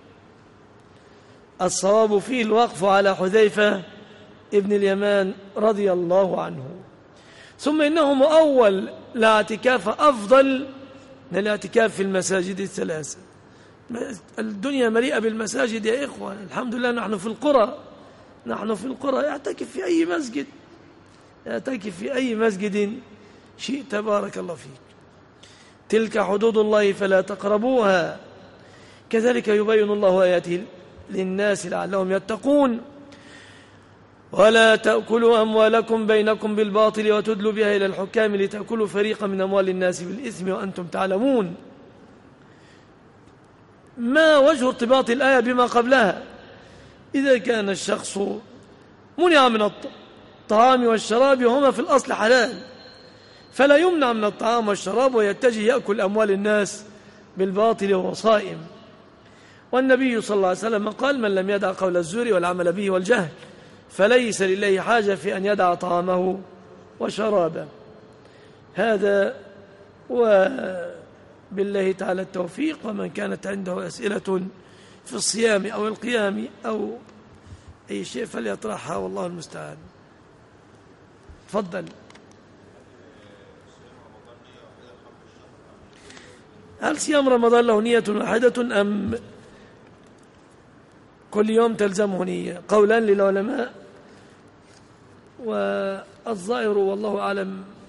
الصواب فيه الوقف على حذيفة ابن اليمان رضي الله عنه. ثم إنه مؤول لاعتكاف أفضل من الاعتكاف في المساجد الثلاثة. الدنيا مليئة بالمساجد يا إخوة، الحمد لله نحن في القرى نحن في القرى يعتكف في أي مسجد يعتكف في أي مسجد شيء تبارك الله فيك. تلك حدود الله فلا تقربوها. كذلك يبين الله آياته للناس لعلهم يتقون. ولا تأكلوا أموالكم بينكم بالباطل وتدلوا بها إلى الحكام لتأكلوا فريقا من أموال الناس بالإثم وأنتم تعلمون. ما وجه ارتباط الآية بما قبلها؟ إذا كان الشخص منع من الطعام والشراب وهما في الأصل حلال فلا يمنع من الطعام والشراب ويتجه يأكل أموال الناس بالباطل وهو صائم. والنبي صلى الله عليه وسلم قال من لم يدع قول الزور والعمل به والجهل فليس لله حاجة في أن يدع طعامه وشرابه. هذا وبالله تعالى التوفيق. ومن كانت عنده أسئلة في الصيام أو القيام أو أي شيء فليطرحها والله المستعان. تفضل. هل صيام رمضان له نية واحدة أم كل يوم تلزمه نية؟ قولان للعلماء، والظاهر والله أعلم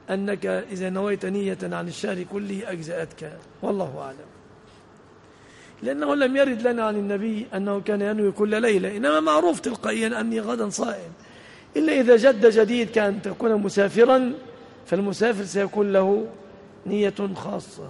أنك إذا نويت نية عن الشهر كله أجزأتك، والله أعلم. لأنه لم يرد لنا عن النبي أنه كان ينوي كل ليلة، إنما معروف تلقائيا أني غدا صائم، إلا إذا جد جديد كأن تكون مسافرا، فالمسافر سيكون له نية خاصة.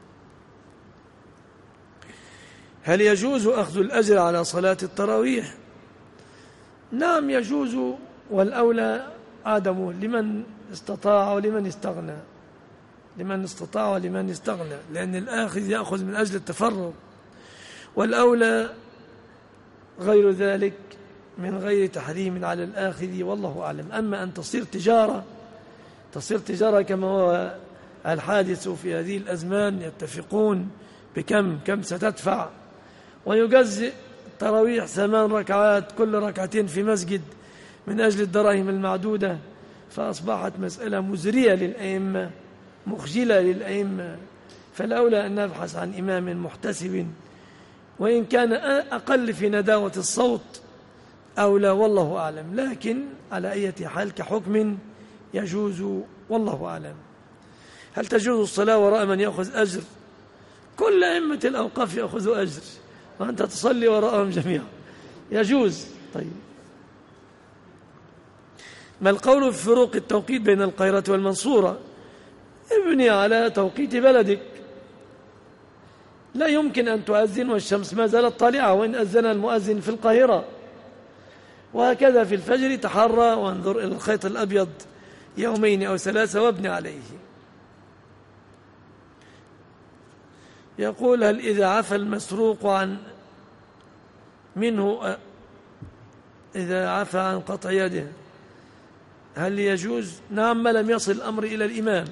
هل يجوز أخذ الأجر على صلاة التراويح؟ نعم يجوز، والأولى عدمه لمن استطاع ولمن استغنى، لمن استطاع ولمن استغنى، لأن الآخذ يأخذ من أجل التفرغ، والأولى غير ذلك من غير تحريم على الآخذ، والله أعلم. أما أن تصير تجارة تصير تجارة كما هو الحادث في هذه الأزمان، يتفقون بكم كم ستدفع، ويجزئ تراويح ثمان ركعات كل ركعتين في مسجد من أجل الدراهم المعدودة، فأصبحت مسألة مزرية للأئمة، مخجلة للأئمة. فالأولى أن نبحث عن إمام محتسب، وإن كان أقل في نداوة الصوت أولى، والله أعلم. لكن على أي حال كحكم يجوز، والله أعلم. هل تجوز الصلاة وراء من يأخذ أجر؟ كل أئمة الأوقاف يأخذوا أجر، وأنت تصلي وراءهم جميعا، يجوز. طيب، ما القول في فروق التوقيت بين القاهرة والمنصورة؟ ابني على توقيت بلدك، لا يمكن أن تؤذن والشمس ما زالت طالعة وإن أذن المؤذن في القاهرة، وهكذا في الفجر تحرى وانظر إلى الخيط الأبيض يومين أو ثلاثة وابني عليه. يقول: هل إذا عفى المسروق عن منه إذا عفى عن قطع يده هل يجوز؟ نعم، ما لم يصل الأمر إلى الإمام.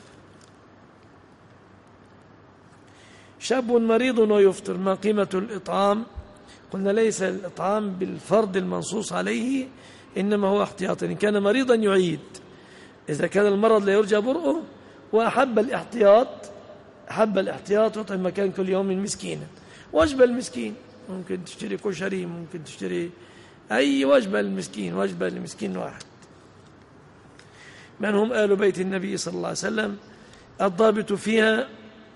شاب مريض ويفطر، ما قيمة الإطعام؟ قلنا ليس الإطعام بالفرض المنصوص عليه، إنما هو احتياط. إن كان مريضا يعيد، إذا كان المرض لا يرجى برؤه وأحب الاحتياط أحب الاحتياط وطعم مكان كل يوم مسكينا. وجبة المسكين ممكن تشتري كشري، ممكن تشتري أي وجبة المسكين، وجبة المسكين واحد. من هم آل بيت النبي صلى الله عليه وسلم؟ الضابط فيها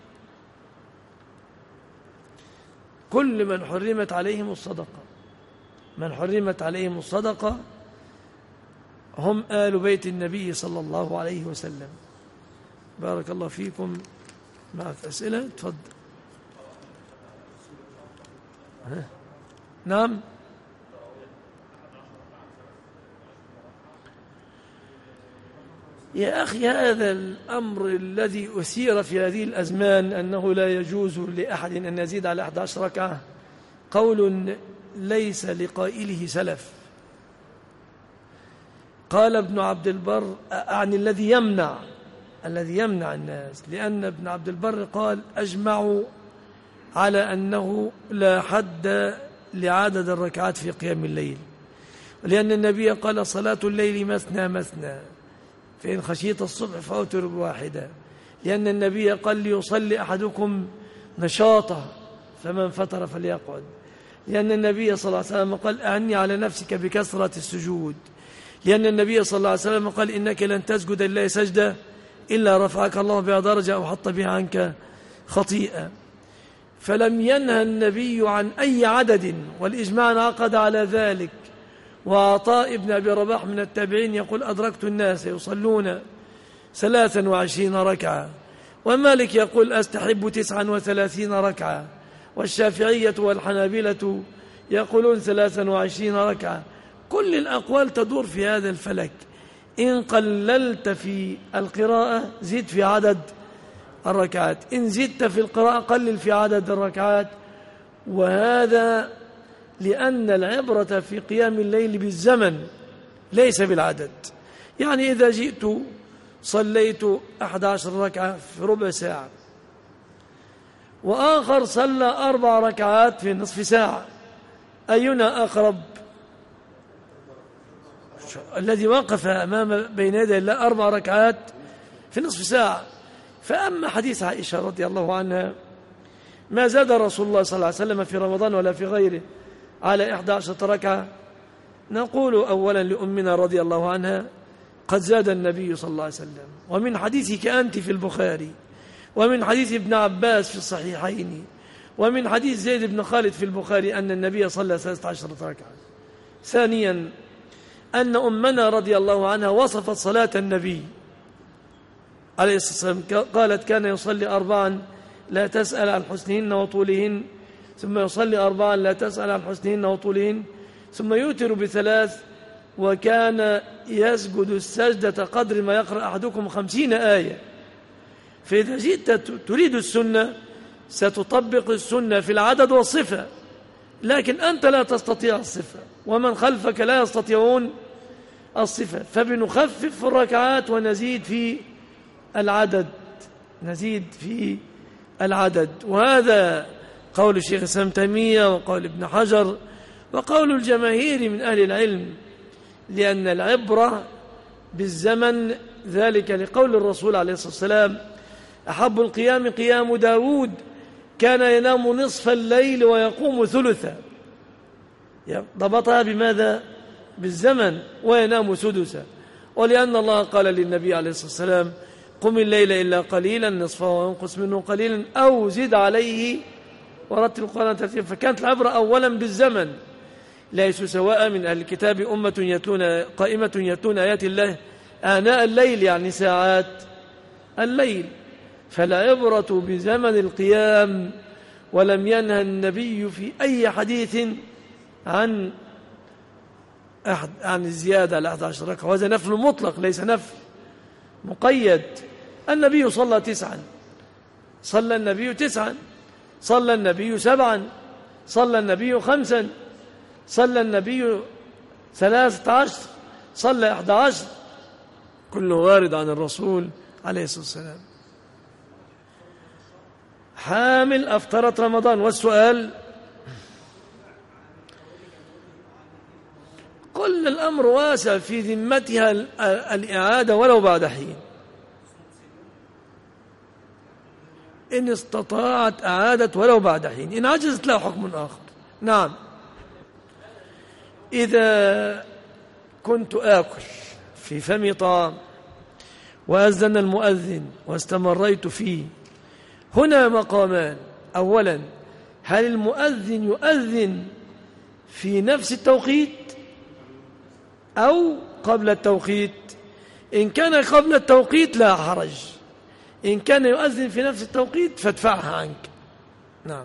كل من حرمت عليهم الصدقة، من حرمت عليهم الصدقة هم آل بيت النبي صلى الله عليه وسلم. بارك الله فيكم. معك أسئلة؟ تفضل. نعم. يا أخي، هذا الأمر الذي أثير في هذه الأزمان أنه لا يجوز لأحد أن يزيد على أحد عشر ركعة قول ليس لقائله سلف. قال ابن عبد البر عن الذي يمنع الذي يمنع الناس، لأن ابن عبد البر قال: أجمعوا على أنه لا حد لعدد الركعات في قيام الليل، لأن النبي قال: صلاة الليل مثنى مثنى، فإن خشيت الصبح فأوتر بواحدة، لأن النبي قال: ليصلي أحدكم نشاطه فمن فتر فليقعد، لأن النبي صلى الله عليه وسلم قال: أعني على نفسك بكثرة السجود، لأن النبي صلى الله عليه وسلم قال: إنك لن تسجد لله سجدة إلا رفعك الله بها درجة أو حط بها عنك خطيئة. فلم ينهى النبي عن أي عدد، والإجماع انعقد على ذلك. وعطاء ابن أبي رباح من التابعين يقول: أدركت الناس يصلون ثلاثا وعشرين ركعة، ومالك يقول: أستحب تسعا وثلاثين ركعة، والشافعية والحنابلة يقولون ثلاثا وعشرين ركعة. كل الأقوال تدور في هذا الفلك. إن قللت في القراءة زد في عدد الركعات، إن زدت في القراءة قلل في عدد الركعات. وهذا لأن العبرة في قيام الليل بالزمن ليس بالعدد. يعني إذا جئت صليت أحد عشر ركعة في ربع ساعة، وآخر صلى أربع ركعات في نصف ساعة، أينا أقرب؟ الذي وقف أمام بين يدي الله أربع ركعات في نصف ساعة. فأما حديث عائشة رضي الله عنها: ما زاد رسول الله صلى الله عليه وسلم في رمضان ولا في غيره على إحدى عشرة ركعة، نقول أولا لأمنا رضي الله عنها: قد زاد النبي صلى الله عليه وسلم. ومن حديثك أنت في البخاري، ومن حديث ابن عباس في الصحيحين، ومن حديث زيد بن خالد في البخاري أن النبي صلى ثلاثة عشر ركعة. ثانيا أن أمنا رضي الله عنها وصفت صلاة النبي عليه الصلاة والسلام، قالت كان يصلي أربعا لا تسأل عن حسنهن وطولهن، ثم يصلي أربعا لا تسأل عن حسنهن وطولهن، ثم يوتر بثلاث، وكان يسجد السجدة قدر ما يقرأ أحدكم خمسين آية. فإذا جئت تريد السنة ستطبق السنة في العدد والصفة، لكن أنت لا تستطيع الصفة ومن خلفك لا يستطيعون الصفة، فبنخفف في الركعات ونزيد في العدد نزيد في العدد. وهذا قول الشيخ الإسلام تيمية وقول ابن حجر وقول الجماهير من أهل العلم، لأن العبرة بالزمن، ذلك لقول الرسول عليه الصلاة والسلام أحب القيام قيام داود كان ينام نصف الليل ويقوم ثلثا، ضبطها بماذا؟ بالزمن، وينام سدسا. ولأن الله قال للنبي عليه الصلاة والسلام قم الليل إلا قليلا نصفه وانقص منه قليلا أو زد عليه ورتل القرآن ترتيلا. فكانت العبرة أولا بالزمن، ليسوا سواء من أهل الكتاب أمة يتلون قائمة يتلون آيات الله آناء الليل، يعني ساعات الليل. فالعبرة بزمن القيام، ولم ينهى النبي في أي حديث عن أحد عن الزيادة على أحد عشر ركعة، وهذا نفل مطلق ليس نفل مقيد. النبي صلى تسعا، صلى النبي تسعا، صلى النبي سبعا، صلى النبي خمسا، صلى النبي ثلاثة عشر، صلى أحد عشر، كله وارد عن الرسول عليه الصلاة والسلام. حامل أفطرت رمضان. والسؤال قل الأمر واسع في ذمتها الإعادة ولو بعد حين، إن استطاعت أعادت ولو بعد حين، إن عجزت له حكم آخر. نعم، إذا كنت آكل في فمي طعام وأذن المؤذن واستمريت فيه، هنا مقامان. أولا، هل المؤذن يؤذن في نفس التوقيت أو قبل التوقيت؟ إن كان قبل التوقيت لا حرج، إن كان يؤذن في نفس التوقيت فادفعها عنك. نعم،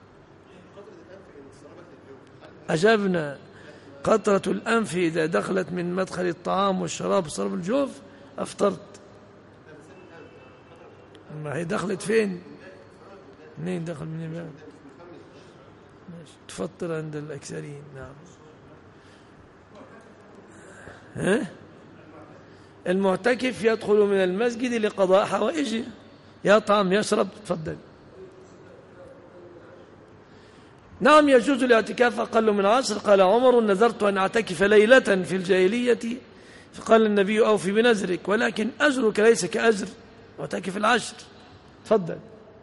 أجبنا. قطرة الأنف إذا دخلت من مدخل الطعام والشراب وصرف الجوف أفطرت. ما هي دخلت فين؟ منين دخل؟ من الباب. تفطر عند الأكثرين. نعم. ها؟ المعتكف يدخل من المسجد لقضاء حوائجه، يطعم يشرب. تفضل. نعم، يجوز الاعتكاف أقل من عشر. قال عمر نذرت أن أعتكف ليلة في الجاهلية، فقال النبي أوفي بنذرك، ولكن أجرك ليس كأجر معتكف العشر. تفضل.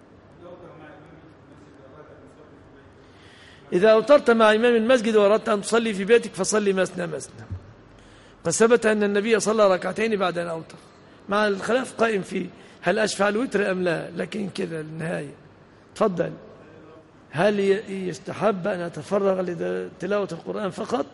إذا أوترت مع إمام المسجد وأردت أن تصلي في بيتك فصلي مثنى مثنى، قد ثبت أن النبي صلى ركعتين بعد أن أوتر، مع الخلاف قائم فيه هل أشفع الوتر أم لا، لكن كذا النهاية. تفضل. هل يستحب أن أتفرغ لتلاوة القرآن فقط؟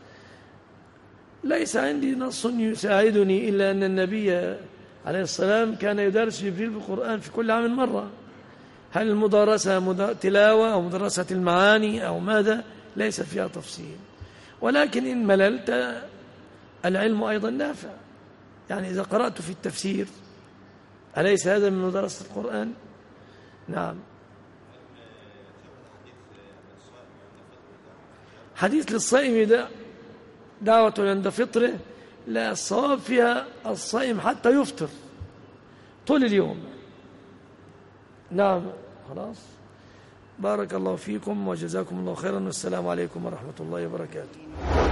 ليس عندي نص يساعدني إلا أن النبي عليه السلام كان يدرس جبريل بالقرآن في كل عام مرة. هل المدارسة تلاوة أو مدرسة المعاني أو ماذا؟ ليس فيها تفصيل. ولكن إن مللت العلم أيضا نافع، يعني إذا قرأت في التفسير أليس هذا من مدرسة القرآن؟ نعم. حديث للصائم ده دعوة عند فطره، لا، الصواب فيها الصائم حتى يفطر طول اليوم. نعم. خلاص، بارك الله فيكم وجزاكم الله خيرا، والسلام عليكم ورحمة الله وبركاته.